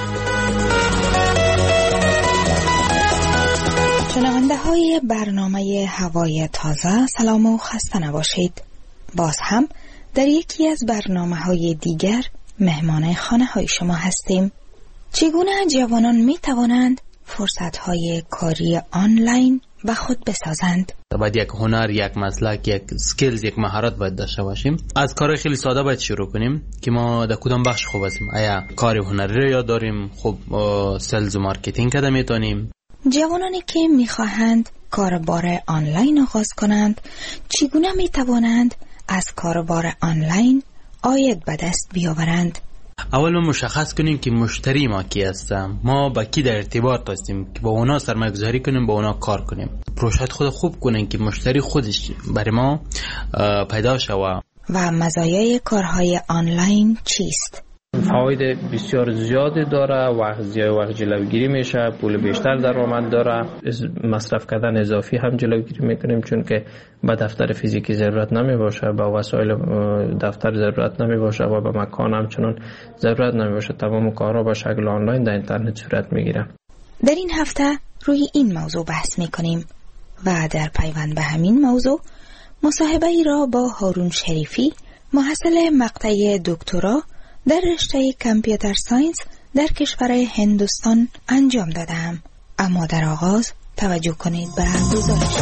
شنونده های برنامه هوای تازه، سلام و خسته نباشید. باز هم در یکی از برنامه های دیگر مهمان خانه های شما هستیم. چگونه جوانان می توانند فرصت های کاری آنلاین به خود بسازند؟ باید یک هنر، یک مسلک، یک سکیلز، یک مهارت باید داشته باشیم. از کار خیلی ساده باید شروع کنیم که ما در کدام بخش خوب هستیم. آیا کار هنری رو یاد داریم؟ خب سلز و مارکتینگ کده میتونیم. جوانانی که میخواهند کاربار آنلاین آغاز کنند، چگونه می توانند از کاربار آنلاین عاید به دست بیاورند؟ اول ما مشخص کنیم که مشتری ما کی هستم، ما با کی در ارتباط هستیم که با اونا سرمایه‌گذاری کنیم، با اونا کار کنیم. پروژه خود خوب کنیم که مشتری خودش برای ما پیدا شود. و مزایای کارهای آنلاین چیست؟ فواید بسیار زیادی داره، وقت زیاد وقت جلوگیری میشه، پول بیشتر درآمد داره، مصرف کردن اضافی هم جلوگیری میکنیم چون که به دفتر فیزیکی ضرورت نمی باشه، به وسایل دفتر ضرورت نمی باشه و به مکان همچنان ضرورت نمی باشه. تمام کارها به شکل آنلاین در اینترنت صورت میگیره. در این هفته روی این موضوع بحث میکنیم و در پیوند به همین موضوع مصاحبه ای را با هارون شریفی، محصل مقطع دکترا در رشته کامپیوتر ساینس در کشور هندوستان انجام دادم. اما در آغاز توجه کنید به گزارش.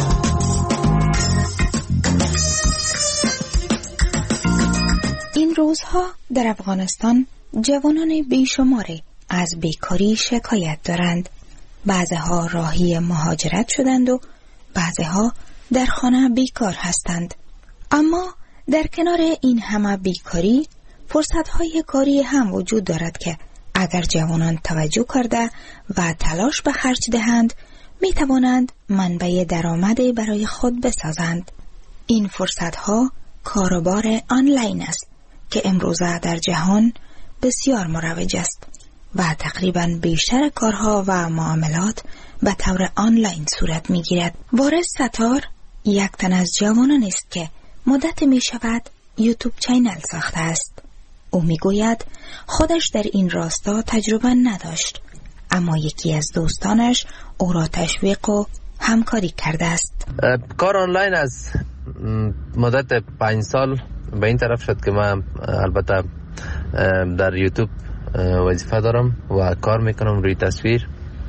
این روزها در افغانستان جوانان بیشماری از بیکاری شکایت دارند. بعضها راهی مهاجرت شدند و بعضها در خانه بیکار هستند. اما در کنار این همه بیکاری فرصت‌های کاری هم وجود دارد که اگر جوانان توجه کرده و تلاش به خرج دهند می توانند منبع درآمدی برای خود بسازند. این فرصت‌ها کاروبار آنلاین است که امروزه در جهان بسیار مروج است و تقریباً بیشتر کارها و معاملات به طور آنلاین صورت می گیرد. وارث ستار یک تن از جوانان است که مدت می شود یوتیوب چینل ساخته است. او می گوید خودش در این راستا تجربه نداشت، اما یکی از دوستانش او را تشویق و همکاری کرده است. کار آنلاین از مدت پنج سال به این طرف شد که من البته در یوتیوب وظیفه دارم و کار میکنم روی تصویر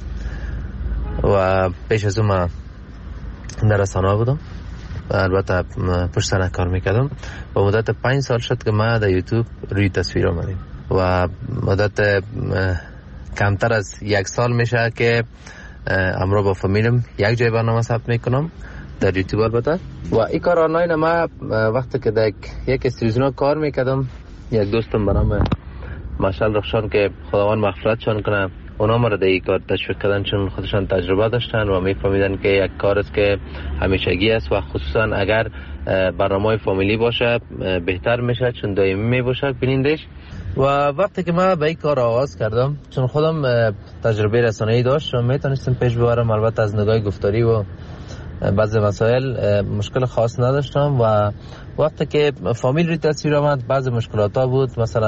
و پیش از اون من در رسانه بودم و البته پشت صحنه کار میکردم و مدت پنج سال شد که من در یوتیوب روی تصویر آمدیم و مدت کمتر از یک سال میشه که امروز با فامیلم یک جای برنامه ثبت میکنم در یوتیوب البته. و این کار آنلاین ما وقتی که در یک استودیو کار میکردم، یک دوستم به نام مشعل رخشان که خداوند مغفرتشان کنه، اونا ما را در این کار تشویق کردن چون خودشان تجربه داشتن و میفهمیدن که یک کار است که همیشگی است و خصوصا اگر برنامه فامیلی باشه بهتر میشه چون دائمی میباشه بینندش. و وقتی که من به این کار آغاز کردم چون خودم تجربه رسانه‌ای داشتم میتونستم پیش ببرم، البته از نگاه گفتاری و بعضی مسائل مشکل خاص نداشتم و وقتی که فامیل روی تصویر آمد بعضی مشکلات ها بود، مثلا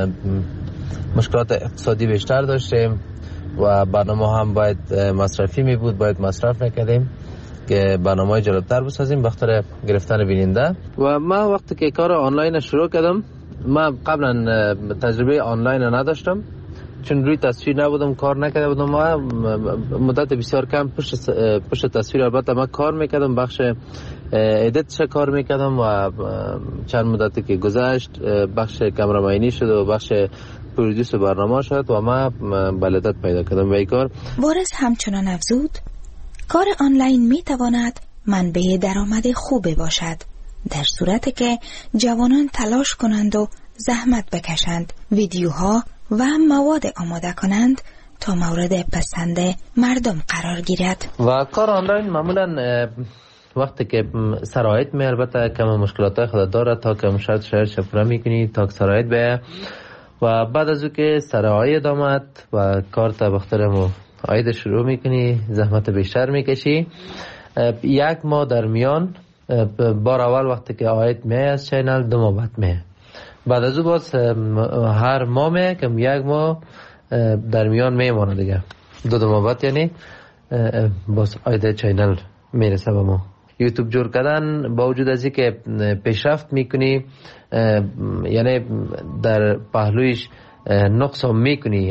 مشکلات اقتصادی بیشتر داشتیم و برنامه هم باید مصرفی می بود، باید مصرف میکردیم که برنامه جالبتر بسازیم بخاطر گرفتن بیننده. و من وقتی که کار آنلاین شروع کردم، من قبلا تجربه آنلاین نداشتم چون روی تصویر نبودم، کار نکرده بودم. ما مدت بسیار کم پشت پشت تصویر البته من کار میکردم، بخش ادیتش کار میکردم و چند مدتی که گذشت بخش کامرامانی شد و بخش پرودوس برنامه شد و ما بلدت پیدا کردم به این کار. وارث همچنان افزود کار آنلاین میتواند منبع درآمد خوبی باشد در صورتی که جوانان تلاش کنند و زحمت بکشند، ویدیوها و مواد آماده کنند تا مورد پسند مردم قرار گیرد. و کار آنلاین معمولا وقتی که سرایت می البته کم مشکلات خود داره تا که شاید شاید شفره میکنی تا که سرایت به و بعد از او که سرایت آمد و کار تا بخترم آید شروع میکنی، زحمت بیشتر میکشی. یک ماه در میان بار اول وقتی که آید می از چینل دو ماه بعد می، بعد از او باز هر ماه می که یک ماه در میان میمانه دیگه، دو دو ماه بعد یعنی باز آید چینل میرسه به ما. یوتیوب جور کردن با وجود از اینکه پیشرفت میکنی یعنی در پهلویش نقص هم میکنی،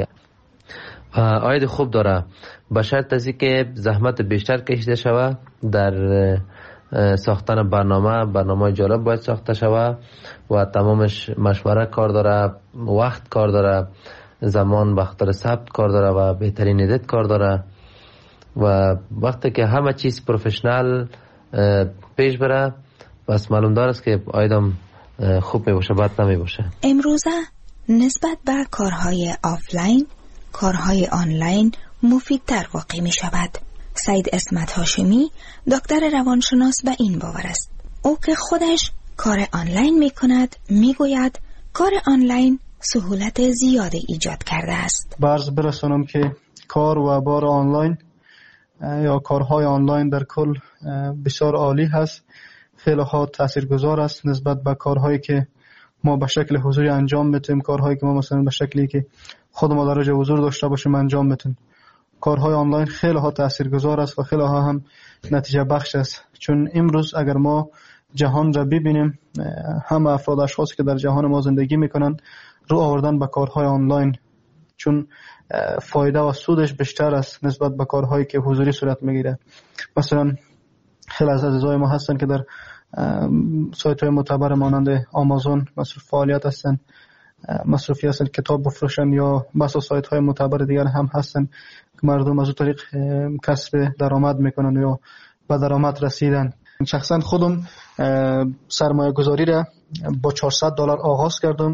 آید خوب داره به شرط از اینکه زحمت بیشتر کشیده شوه در ساختن برنامه. برنامه جالب باید ساخته شوه و تمامش مشوره کار داره، وقت کار داره، زمان بخاطر ثبت کار داره و بهترین ادیت کار داره و وقتی که همه چیز پروفشنال پیش بره بس معلوم داره است که آیدم خوب می باشه بد نمی باشه. امروزه نسبت به کارهای آفلاین کارهای آنلاین مفیدتر واقع می شود. سید اسمت هاشمی دکتر روانشناس به این باور است. او که خودش کار آنلاین می کند می گوید کار آنلاین سهولت زیادی ایجاد کرده است. برز برسانم که کار و بار آنلاین یا کارهای آنلاین در کل بسیار عالی هست. خیلی ها تاثیرگذار است نسبت به کارهایی که ما به شکل حضوری انجام میتیم، کارهایی که ما مثلا به شکلی که خود ما درجه حضور داشته باشیم انجام میتیم. کارهای آنلاین خیلی ها تاثیرگذار است و خیلی ها هم نتیجه بخش است، چون امروز اگر ما جهان را ببینیم، همه افراد اشخاصی که در جهان ما زندگی میکنن رو آوردن به کارهای آنلاین، چون فایده و سودش بیشتر است نسبت به کارهایی که حضوری صورت میگیره. مثلا خیلی از عزیزای ما هستن که در سایت های معتبر مانند آمازون مصرف فعالیت هستن، مصرفی هستن، کتاب بفروشن، یا بسا سایت های معتبر دیگر هم هستن که مردم از اون طریق کسب درآمد میکنن یا به درآمد رسیدن. شخصا خودم سرمایه گذاری را با چهارصد دلار آغاز کردم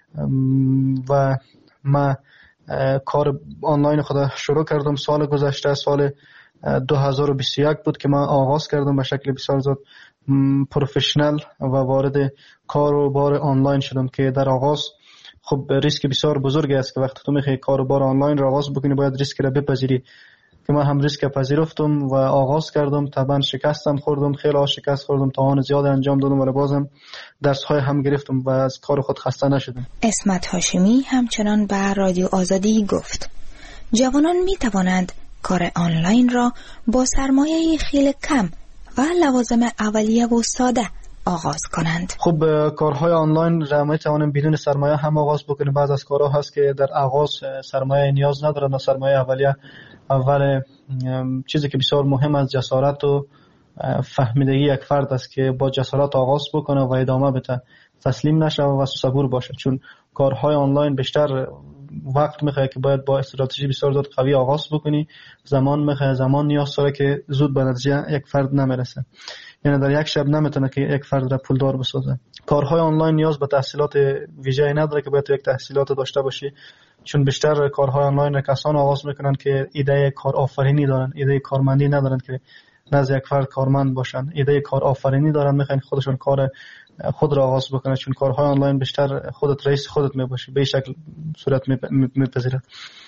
و من کار آنلاین خود شروع کردم. سال گذشته سال دو هزار و بیست و یک بود که من آغاز کردم به شکل بسیار زیاد پروفشنل و وارد کار و بار آنلاین شدم که در آغاز خب ریسک بسیار بزرگی است که وقتی تو میخوای کار و بار آنلاین را آغاز بکنی باید ریسک را بپذیری، که من هم ریسک پذیرفتم و آغاز کردم. طبعا شکستم خوردم، خیلی ها شکست خوردم، توان زیاد انجام دادم ولی بازم درس های هم گرفتم و از کار خود خسته نشدم. اسمت هاشمی همچنان به رادیو آزادی گفت جوانان می توانند کار آنلاین را با سرمایه خیلی کم و لوازم اولیه و ساده آغاز کنند. خب کارهای آنلاین را می توانیم بدون سرمایه هم آغاز بکنیم. بعض از کارها هست که در آغاز سرمایه نیاز ندارن و سرمایه اولیه اول چیزی که بسیار مهم است جسارت و فهمیدگی یک فرد است که با جسارت آغاز بکنه و ادامه بده، تسلیم نشه و صبور باشه، چون کارهای آنلاین بیشتر وقت میخواد که باید با استراتژی بسیار زیاد قوی آغاز بکنی، زمان میخواد، زمان نیاز داره که زود به نتیجه یک فرد نمیرسه، یعنی در یک شب نمیتونه که یک فرد را پولدار بسازه. کارهای آنلاین نیاز به تحصیلات ویژه‌ای نداره که باید یک تحصیلات داشته باشی، چون بیشتر کارهای آنلاین کسان آغاز میکنن که ایده کار آفرینی دارن، ایده کارمندی ندارن که نزد یک فرد کارمند باشن، ایده کار آفرینی دارن، میخوان خودشون کار خود را آغاز بکنن، چون کارهای آنلاین بیشتر خودت رئیس خودت میباشی، به این شکل صورت میپذیره.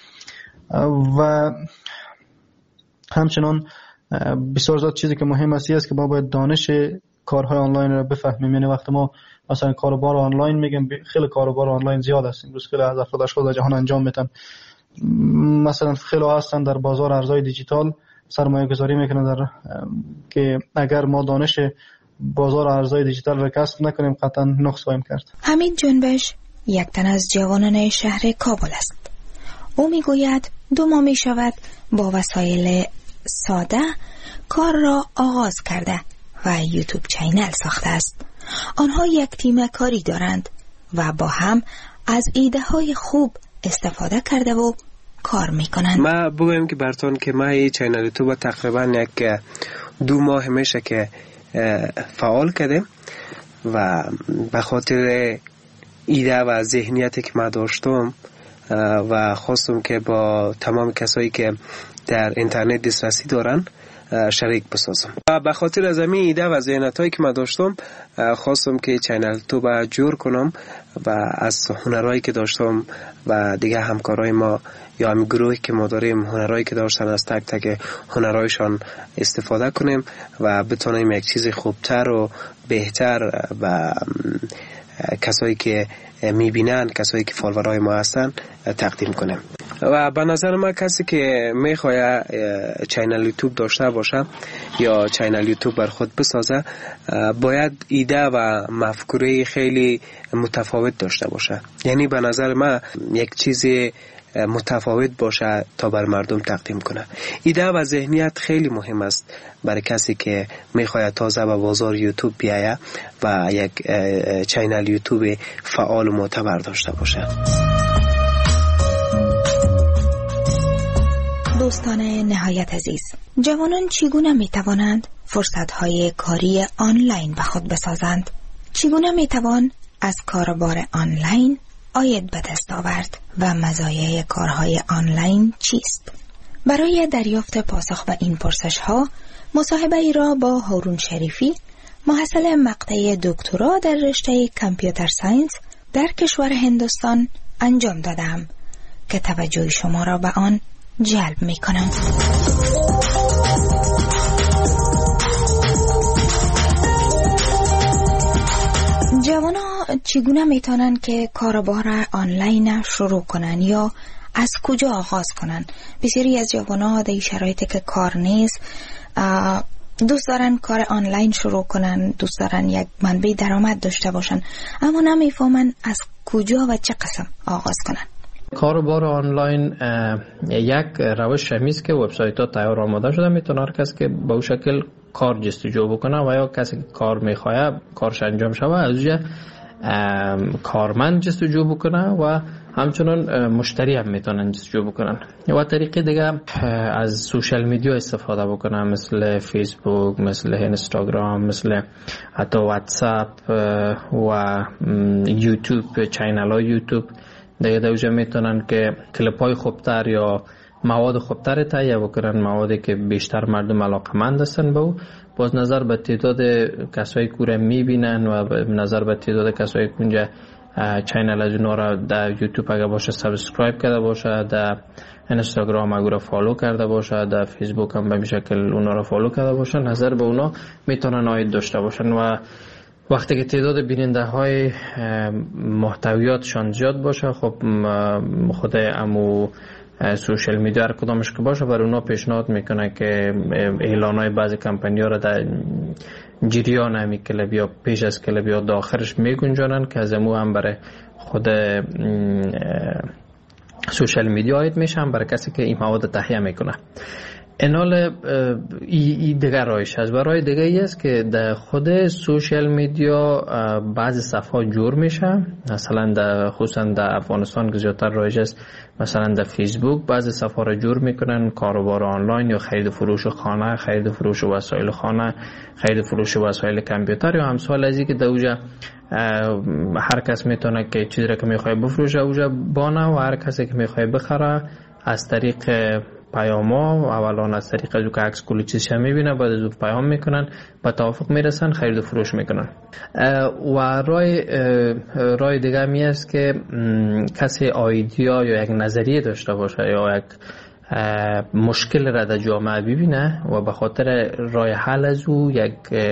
و همچنان بسیار زیاد چیزی که مهم است است که ما باید دانش کارهای آنلاین را بفهمیم. یعنی وقتی ما مثلا کاروبار آنلاین میگیم، خیلی کاروبار آنلاین زیاد است امروز، خیلی از افراد اشخاص در جهان انجام میدن. مثلا خیلی هستن در بازار ارزهای دیجیتال سرمایه گذاری میکنن در که اگر ما دانش بازار ارزهای دیجیتال را کسب نکنیم قطعا نقص خواهیم کرد. حمید جنبش یک تن از جوانان شهر کابل است. او میگوید دو ماه می شود با وسایل ساده کار را آغاز کرده و یوتیوب چینل ساخته است. آنها یک تیم کاری دارند و با هم از ایده های خوب استفاده کرده و کار میکنند. ما بگویم که براتون که ما این چینل یوتیوب تقریبا یک دو ماه میشه که فعال کردیم و به خاطر ایده و ذهنیتی که ما داشتم و خواستم که با تمام کسایی که در اینترنت دسترسی دارن شریک بسازم و به خاطر از همین ایده و ذهنیتایی که من داشتم خواستم که چینل تو با جور کنم و از هنرهایی که داشتم و دیگه همکارای ما یا هم گروهی که ما داریم هنرهایی که داشتن از تک تک هنرهایشان استفاده کنیم و بتونیم یک چیز خوبتر و بهتر و کسایی که میبینن، کسایی که فالوورای ما هستن تقدیم کنیم. و به نظر من کسی که میخواد چینل یوتیوب داشته باشه یا چینل یوتیوب بر خود بسازه باید ایده و مفکوره خیلی متفاوت داشته باشه. یعنی به نظر من یک چیز متفاوت باشه تا بر مردم تقدیم کنه. ایده و ذهنیت خیلی مهم است برای کسی که میخواد تازه به بازار یوتیوب بیایه و یک چینل یوتیوب فعال و معتبر داشته باشه. دوستان نهایت عزیز، جوانان چگونه می توانند فرصت‌های کاری آنلاین به خود بسازند؟ چگونه می توان از کاربار آنلاین عاید به دست آورد و مزایای کارهای آنلاین چیست؟ برای دریافت پاسخ به این پرسش‌ها مصاحبه ای را با هارون شریفی، محصل مقطع دکترا در رشته کامپیوتر ساینس در کشور هندوستان انجام دادم که توجه شما را به آن جلب می کنم. جوانا چگونه میتونن که کاروبار آنلاین شروع کنن یا از کجا آغاز کنن؟ بسیاری از جوانا در شرایطی که کار نیست دوست دارن کار آنلاین شروع کنن، دوست دارن یک منبع درآمد داشته باشن، اما نمیفهمن از کجا و چه قسم آغاز کنن. کاروبار آنلاین یک روش همیست که وبسایت ها تیار آماده شده، میتونه هر کس که به اون شکل کار جستجو بکنه و یا کسی که کار میخواه کارش انجام شوه از اونجا کارمند جستجو بکنه و همچنان مشتری هم میتونن جستجو بکنن. و طریقه دیگه از سوشال میدیا استفاده بکنن، مثل فیسبوک، مثل اینستاگرام، مثل حتی واتساپ و یوتیوب، چینل های یوتیوب دیگه دوجه میتونن که کلیپ های خوبتر یا مواد خوبتر تهیه بکنن، موادی که بیشتر مردم علاقمند هستن به او. باز نظر به تعداد کسایی که میبینن و نظر به تعداد کسایی که اونجا چینل از اونا را در یوتیوب اگر باشه سابسکرایب کرده باشه، در اینستاگرام اگر را فالو کرده باشه، در فیسبوک هم به شکل اونا را فالو کرده باشه، نظر به اونا میتونن آید داشته باشن. و وقتی که تعداد بیننده های محتویاتشان زیاد باشه، خب خود امو سوشال میدیا هر کدامش که باشه بر اونا پیشنهاد میکنه که اعلان های بعضی کمپانی ها را در جریان همی کلب یا پیش از کلب یا داخلش میگنجانن که از امو هم برای خود سوشال میدیا آید میشه، هم برای کسی که این مواد تهیه میکنه. انال ای, ای دیگر رایش هست. برای دیگه ای است که در خود سوشال میدیا بعضی صفحات جور میشه، مثلا در خصوصا در افغانستان که زیادتر رایج است، مثلا در فیسبوک بعضی صفحات را جور میکنن، کاروبار آنلاین یا خرید فروش خانه، خرید فروش وسایل خانه، خرید فروش وسایل کامپیوتر یا همسال از این که در اوجا هر کس میتونه که چیزی را که میخواه بفروشه اوجا بانه و هر کسی که میخواه بخره از طریق پیاما، اولان از طریق از که عکس کلی چیزش میبینه، بعد از اون پیام میکنن، با توافق میرسن، خرید و فروش میکنن. و رای رای دیگه می است که کسی آیدیا یا یک نظریه داشته باشه یا یک مشکل را در جامعه ببینه و به خاطر رای حل از او یک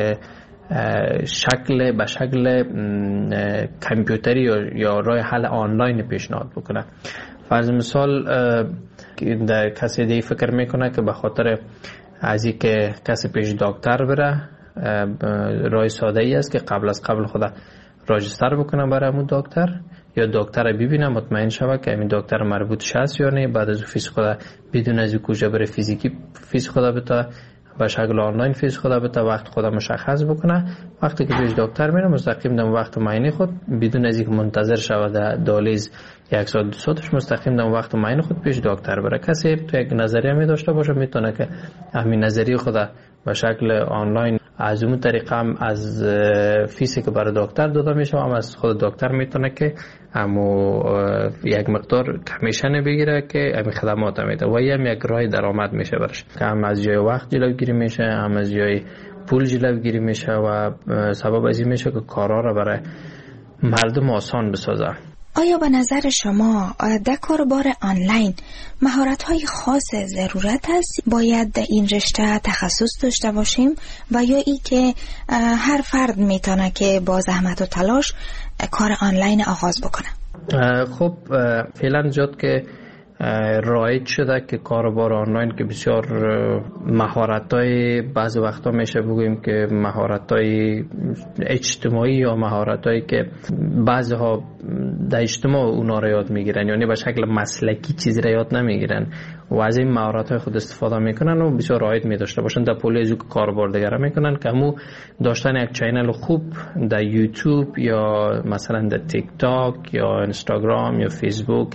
شکل به شکل کامپیوتری یا رای حل آنلاین پیشنهاد بکنه. فرض مثال در کسی دیگه فکر میکنه که به خاطر از این که کسی پیش دکتر بره، رای ساده ای است که قبل از قبل خدا راجستر بکنه برای همون دکتر یا دکتر ببینه مطمئن شوه که همین دکتر مربوط هست یا نه، بعد از فیس خدا بدون از کجا بره فیزیکی فیس خدا بتا به شکل آنلاین فیس خدا بتا وقت خدا مشخص بکنه. وقتی که پیش دکتر میره مستقیم در وقت معاینه خود بدون از اینکه منتظر شوه در دالیز یک ساعت دو ساعتش مستقیم در وقت معاینه خود پیش دکتر بره. کسی تو یک نظریه می داشته باشه میتونه که همین نظریه خدا به شکل آنلاین از اون طریقه هم از فیسی که برای دکتر داده میشه هم از خود دکتر میتونه که همو یک مقدار کمیشن بگیره که همین خدمات میده و هم یک راه درآمد میشه برش، که هم از جای وقت جلوگیری میشه، هم از جای پول جلوگیری میشه و سبب از این میشه که کارا را برای مردم آسان بسازه. آیا به نظر شما در کاروبار آنلاین مهارت‌های خاص ضرورت است؟ باید در این رشته تخصص داشته باشیم و یا ای که هر فرد میتونه که با زحمت و تلاش کار آنلاین آغاز بکنه؟ خب فعلا زیاد که رایج شده که کاروبار آنلاین که بسیار مهارت‌های بعضی وقتا میشه بگوییم که مهارت‌های اجتماعی یا مهارت‌هایی که بعضی ها در اجتماع اونا را یاد میگیرن، یعنی به شکل مسلکی چیزی را یاد نمیگیرن و از این مهارت‌های خود استفاده میکنن و بسیار رایج می داشته باشن. در پول از کاروبار دیگر میکنن که همو داشتن یک چینل خوب در یوتیوب یا مثلا در تیک تاک یا اینستاگرام یا فیسبوک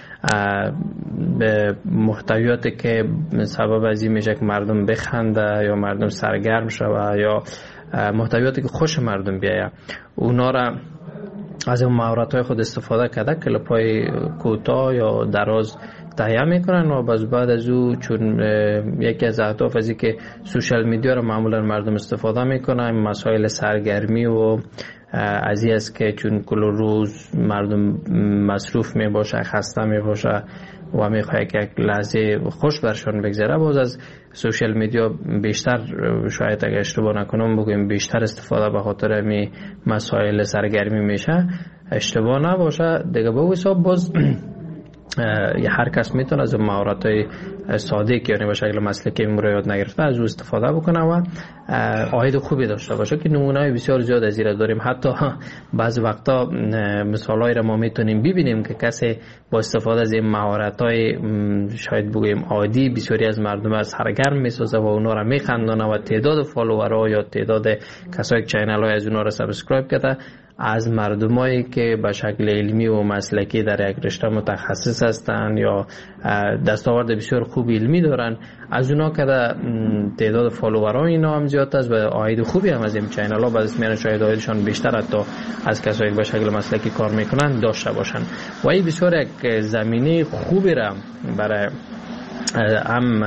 به محتویاتی که سبب از این میشه که مردم بخنده یا مردم سرگرم شوه یا محتویاتی که خوش مردم بیایه، اونا را از اون مهارت‌های خود استفاده کرده کلیپ‌های کوتاه یا دراز تهیه میکنن و باز بعد از او چون یکی از اهداف از این که سوشال میدیا رو معمولا مردم استفاده میکنن، مسائل سرگرمی و از این است که چون کل روز مردم مصروف می باشه، خسته می باشه و می خواهد که یک لحظه خوش برشان بگذره، باز از سوشل میدیا بیشتر، شاید اگر اشتباه نکنم بگویم بیشتر استفاده به خاطر می مسائل سرگرمی میشه. اشتباه نباشه دیگه. به حساب باز هر کس میتونه از مهارت‌های ساده که یعنی به شکل مسلکی مرویات نگرفته از او استفاده بکنه و عاید خوبی داشته باشه، که نمونه‌های بسیار زیاد از این داریم. حتی بعضی وقتا مثالایی را ما میتونیم ببینیم که کسی با استفاده از این مهارت‌های شاید بگویم عادی بسیاری از مردم را سرگرم میسازه و اونا را میخندانه و تعداد فالوورها یا تعداد کسایی که چینل‌های از اونا را سابسکرایب کرده از مردمایی که به شکل علمی و مسلکی در یک رشته متخصص هستند یا دستاورد بسیار خوب علمی دارن، از اونا که تعداد فالوورها اینا هم زیاد است و عاید خوبی هم از این چینل ها بعضی میان شاید عایدشان بیشتر حتی از کسایی که به شکل مسلکی کار میکنن داشته باشن. و این بسیار یک زمینه خوبی را برای هم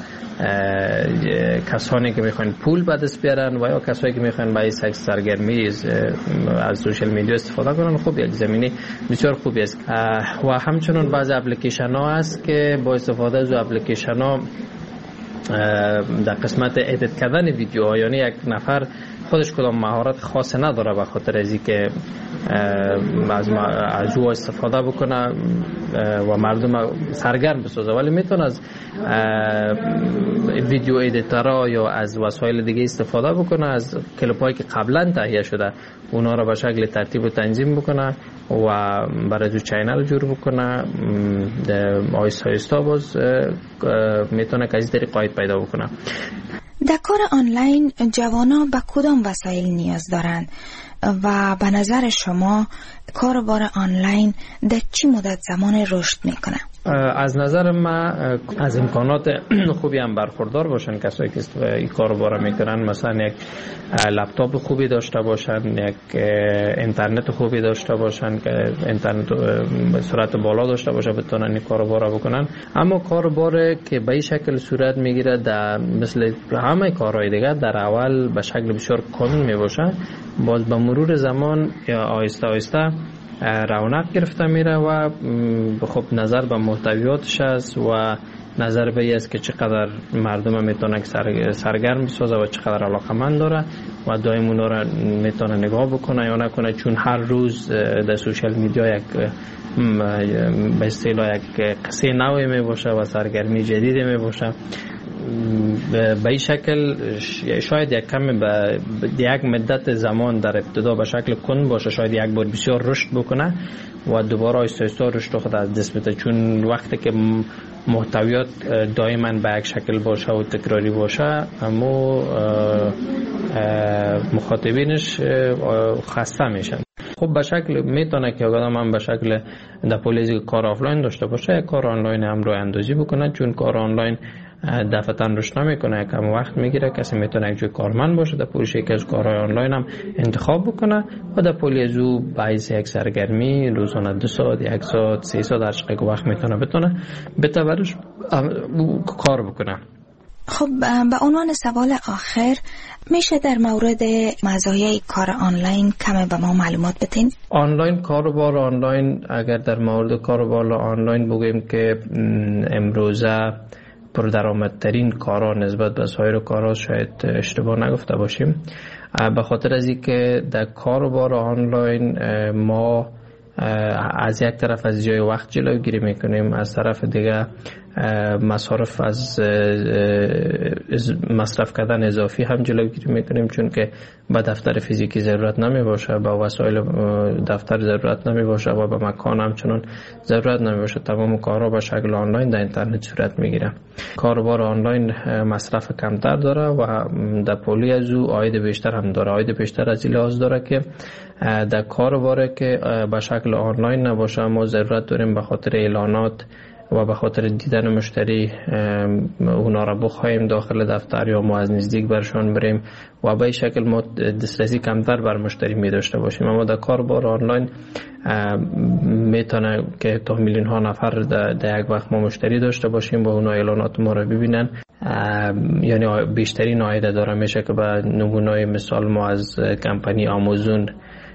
کسانی که میخوان پول به دست بیارن و یا کسایی که میخوان برای سکس سرگرمی از سوشل میدیا استفاده کنن، خب یک زمینه بسیار خوبی است. و همچنین بعضی اپلیکیشن ها هست که با استفاده از اپلیکیشن ها در قسمت ادیت کردن ویدیوها، یعنی یک نفر خودش کدام مهارت خاص نداره به خاطر از اینکه از از او استفاده بکنه و مردم سرگرم بسازه، ولی میتونه از ویدیو ادیتورها یا از وسایل دیگه استفاده بکنه، از کلیپ‌هایی که قبلا تهیه شده اونا رو به شکل ترتیب و تنظیم بکنه و برای دو چینل جور بکنه. آیستا آیستا باز میتونه که از طریق عاید پیدا بکنه. در کار آنلاین جوانان به کدام وسایل نیاز دارند و به نظر شما کاربار آنلاین در چی مدت زمان رشد میکنه؟ از نظر من از امکانات خوبی هم برخوردار باشن کسایی که این کارو باره میکنن، مثلا یک لپتاپ خوبی داشته باشن، یک اینترنت خوبی داشته باشن که اینترنت به سرعت بالا داشته باشه بتونن این کارو باره بکنن. اما کاربار که به این شکل صورت میگیره در مثل همه کارهای دیگه در اول به شکل بسیار کند میباشه، باز به مرور زمان یا آهسته آهسته رونق گرفته میره و خب نظر به محتویاتش است و نظر به این است که چقدر مردم میتونه سرگرم بسازه و چقدر علاقمند داره و دائم اونا را میتونه نگاه بکنه یا نکنه، چون هر روز در سوشل میدیا یک به اصطلاح یک قصه نوی می باشه و سرگرمی جدیدی می باشه. به این شکل شاید یک کم به یک مدت زمان در ابتدا به شکل کند باشه، شاید یک بار بسیار رشد بکنه و دوباره آهسته آهسته رشد خود از دست بده، چون وقتی که محتویات دائما به یک شکل باشه و تکراری باشه اما مخاطبینش خسته میشن. خب به شکل میتونه که آدم هم به شکل در پولیزی کار آفلاین داشته باشه، کار آنلاین هم رو اندازی بکنه، چون کار آنلاین دفعتا رشد نمیکنه، کم وقت میگیره. کسی میتونه یک جای کارمند باشه در پولیش یکی از کارهای آنلاین هم انتخاب بکنه و در پولیز او باعث یک سرگرمی روزانه دو ساعت یک ساعت سه ساعت هر چقدر وقت میتونه بتونه بتبرش کار بکنه. خب به عنوان سوال آخر میشه در مورد مزایای کار آنلاین کم به ما معلومات بدین؟ آنلاین کاروبار آنلاین، اگر در مورد کاروبار آنلاین بگویم که امروزه پردرآمدترین کارا نسبت به سایر کارا، شاید اشتباه نگفته باشیم، به خاطر از اینکه در کاروبار آنلاین ما از یک طرف از جای وقت جلوگیری میکنیم، از طرف دیگه مصارف از مصرف کردن اضافی هم جلوگیری میکنیم، چون که به دفتر فیزیکی ضرورت نمی باشه، به وسایل دفتر ضرورت نمی باشه و به مکان همچنان ضرورت نمی باشه. تمام کارها به شکل آنلاین در اینترنت صورت میگیره. کاروبار آنلاین مصرف کمتر داره و در پولی از او عاید بیشتر هم داره. عاید بیشتر از این لحاظ داره که در کاروبار که به شکل آنلاین نباشه ما ضرورت داریم به خاطر اعلانات و به خاطر دیدن مشتری اونا را بخوایم داخل دفتر یا ما از نزدیک برشان بریم و به این شکل ما دسترسی کمتر بر مشتری می داشته باشیم. اما در کاربار آنلاین میتونه که تا میلیون ها نفر در یک وقت ما مشتری داشته باشیم و اونا اعلانات ما را ببینن، یعنی بیشترین عاید داره. میشه که به نمونه مثال ما از کمپانی آمازون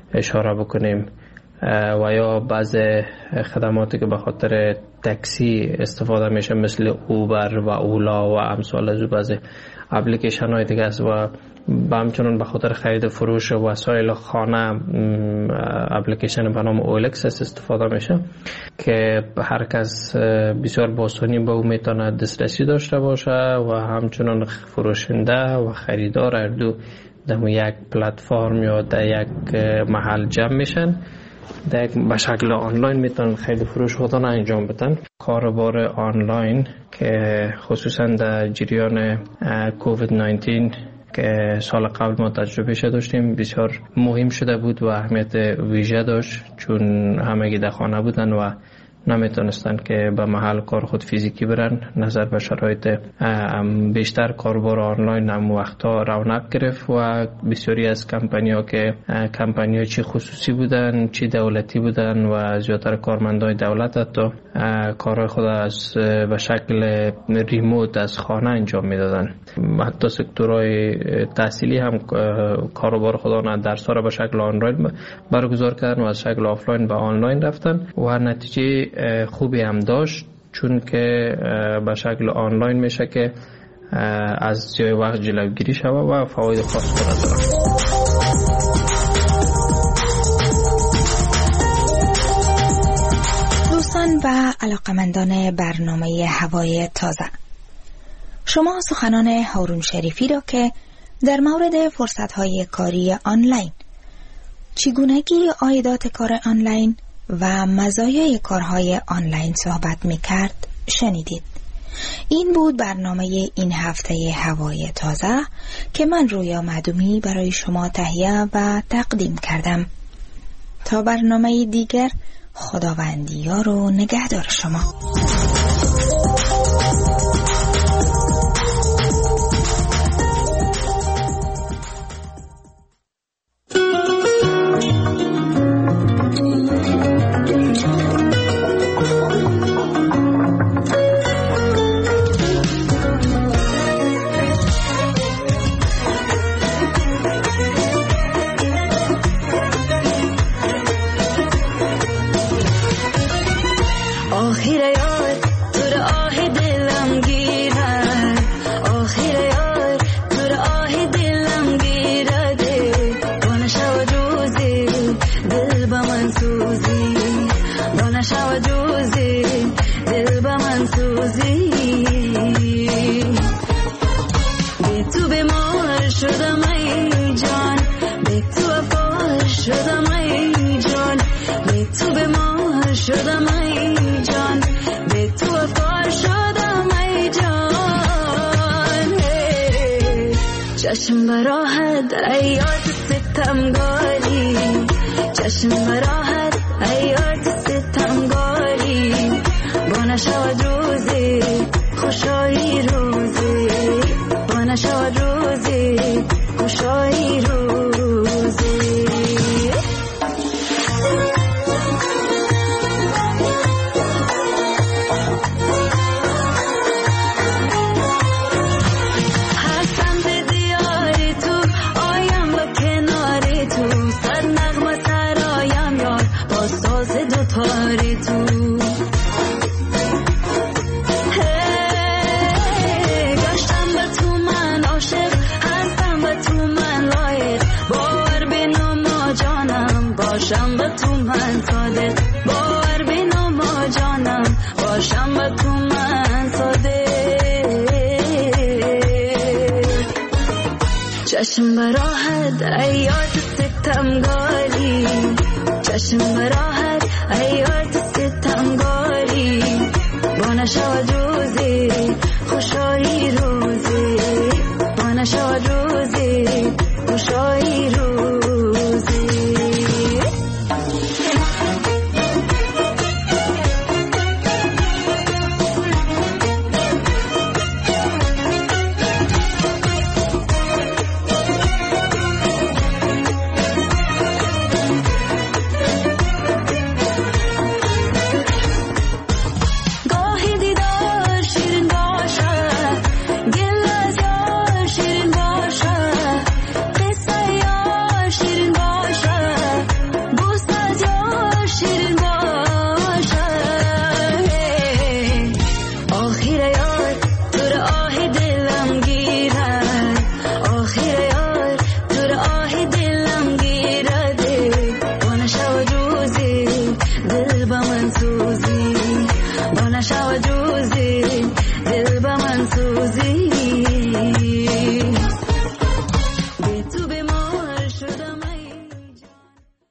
اشاره بکنیم و یا بعض خدماتی که به خاطر تاکسی استفاده میشه مثل اوبر و اولا و امثال از بعض اپلیکیشن های دیگه است و با همچنان به خاطر خرید فروش وسایل خانه اپلیکیشن به نام اولکس استفاده میشه که هر کس بسیار با آسانی به او میتونه دسترسی داشته باشه و همچنان فروشنده و خریدار هر دو در یک پلتفرم یا در یک محل جمع میشن، در به شکل آنلاین میتونن خرید فروش خودان انجام بدن. کاروبار آنلاین که خصوصا در جریان کووید نوزده که سال قبل ما تجربه شده داشتیم بسیار مهم شده بود و اهمیت ویژه داشت، چون همگی در خانه بودن و نمیتونستن که به محل کار خود فیزیکی برن. نظر به شرایط بیشتر کاروبار آنلاین هم وقتا رونق گرفت و بسیاری از کمپانی ها که کمپانی ها چی خصوصی بودن چی دولتی بودن و زیادتر کارمندای دولت حتی کارهای خود از به شکل ریموت از خانه انجام میدادن. حتی سکتورهای تحصیلی هم کاروبار خودان درس ها را به شکل آنلاین برگزار کردن و از شکل آفلاین به آنلاین رفتن و نتیجه خوبی هم داشت، چون که به شکل آنلاین میشه که از جای وقت جلوگیری شود و فواید خاص خود داره. دوستان و علاقمندان برنامه هوای تازه، شما سخنان هارون شریفی را که در مورد فرصت‌های کاری آنلاین، چگونگی عایدات کار آنلاین و مزایای کارهای آنلاین صحبت می‌کرد شنیدید. این بود برنامه این هفته هوای تازه که من رویا معدومی برای شما تهیه و تقدیم کردم. تا برنامه دیگر، خداوندی یار و نگهدار شما. چشم براحت ایاد ستمگاری، چشم براحت ایاد ستمگاری، با نشود روزی خوشایی روزی، با نشود روزی خوشایی روزی. باشم با تو من صادق، باور بینو ما جانم، باشم با تو من صادق. چشم براحت ایاد ستمگاری، چشم براحت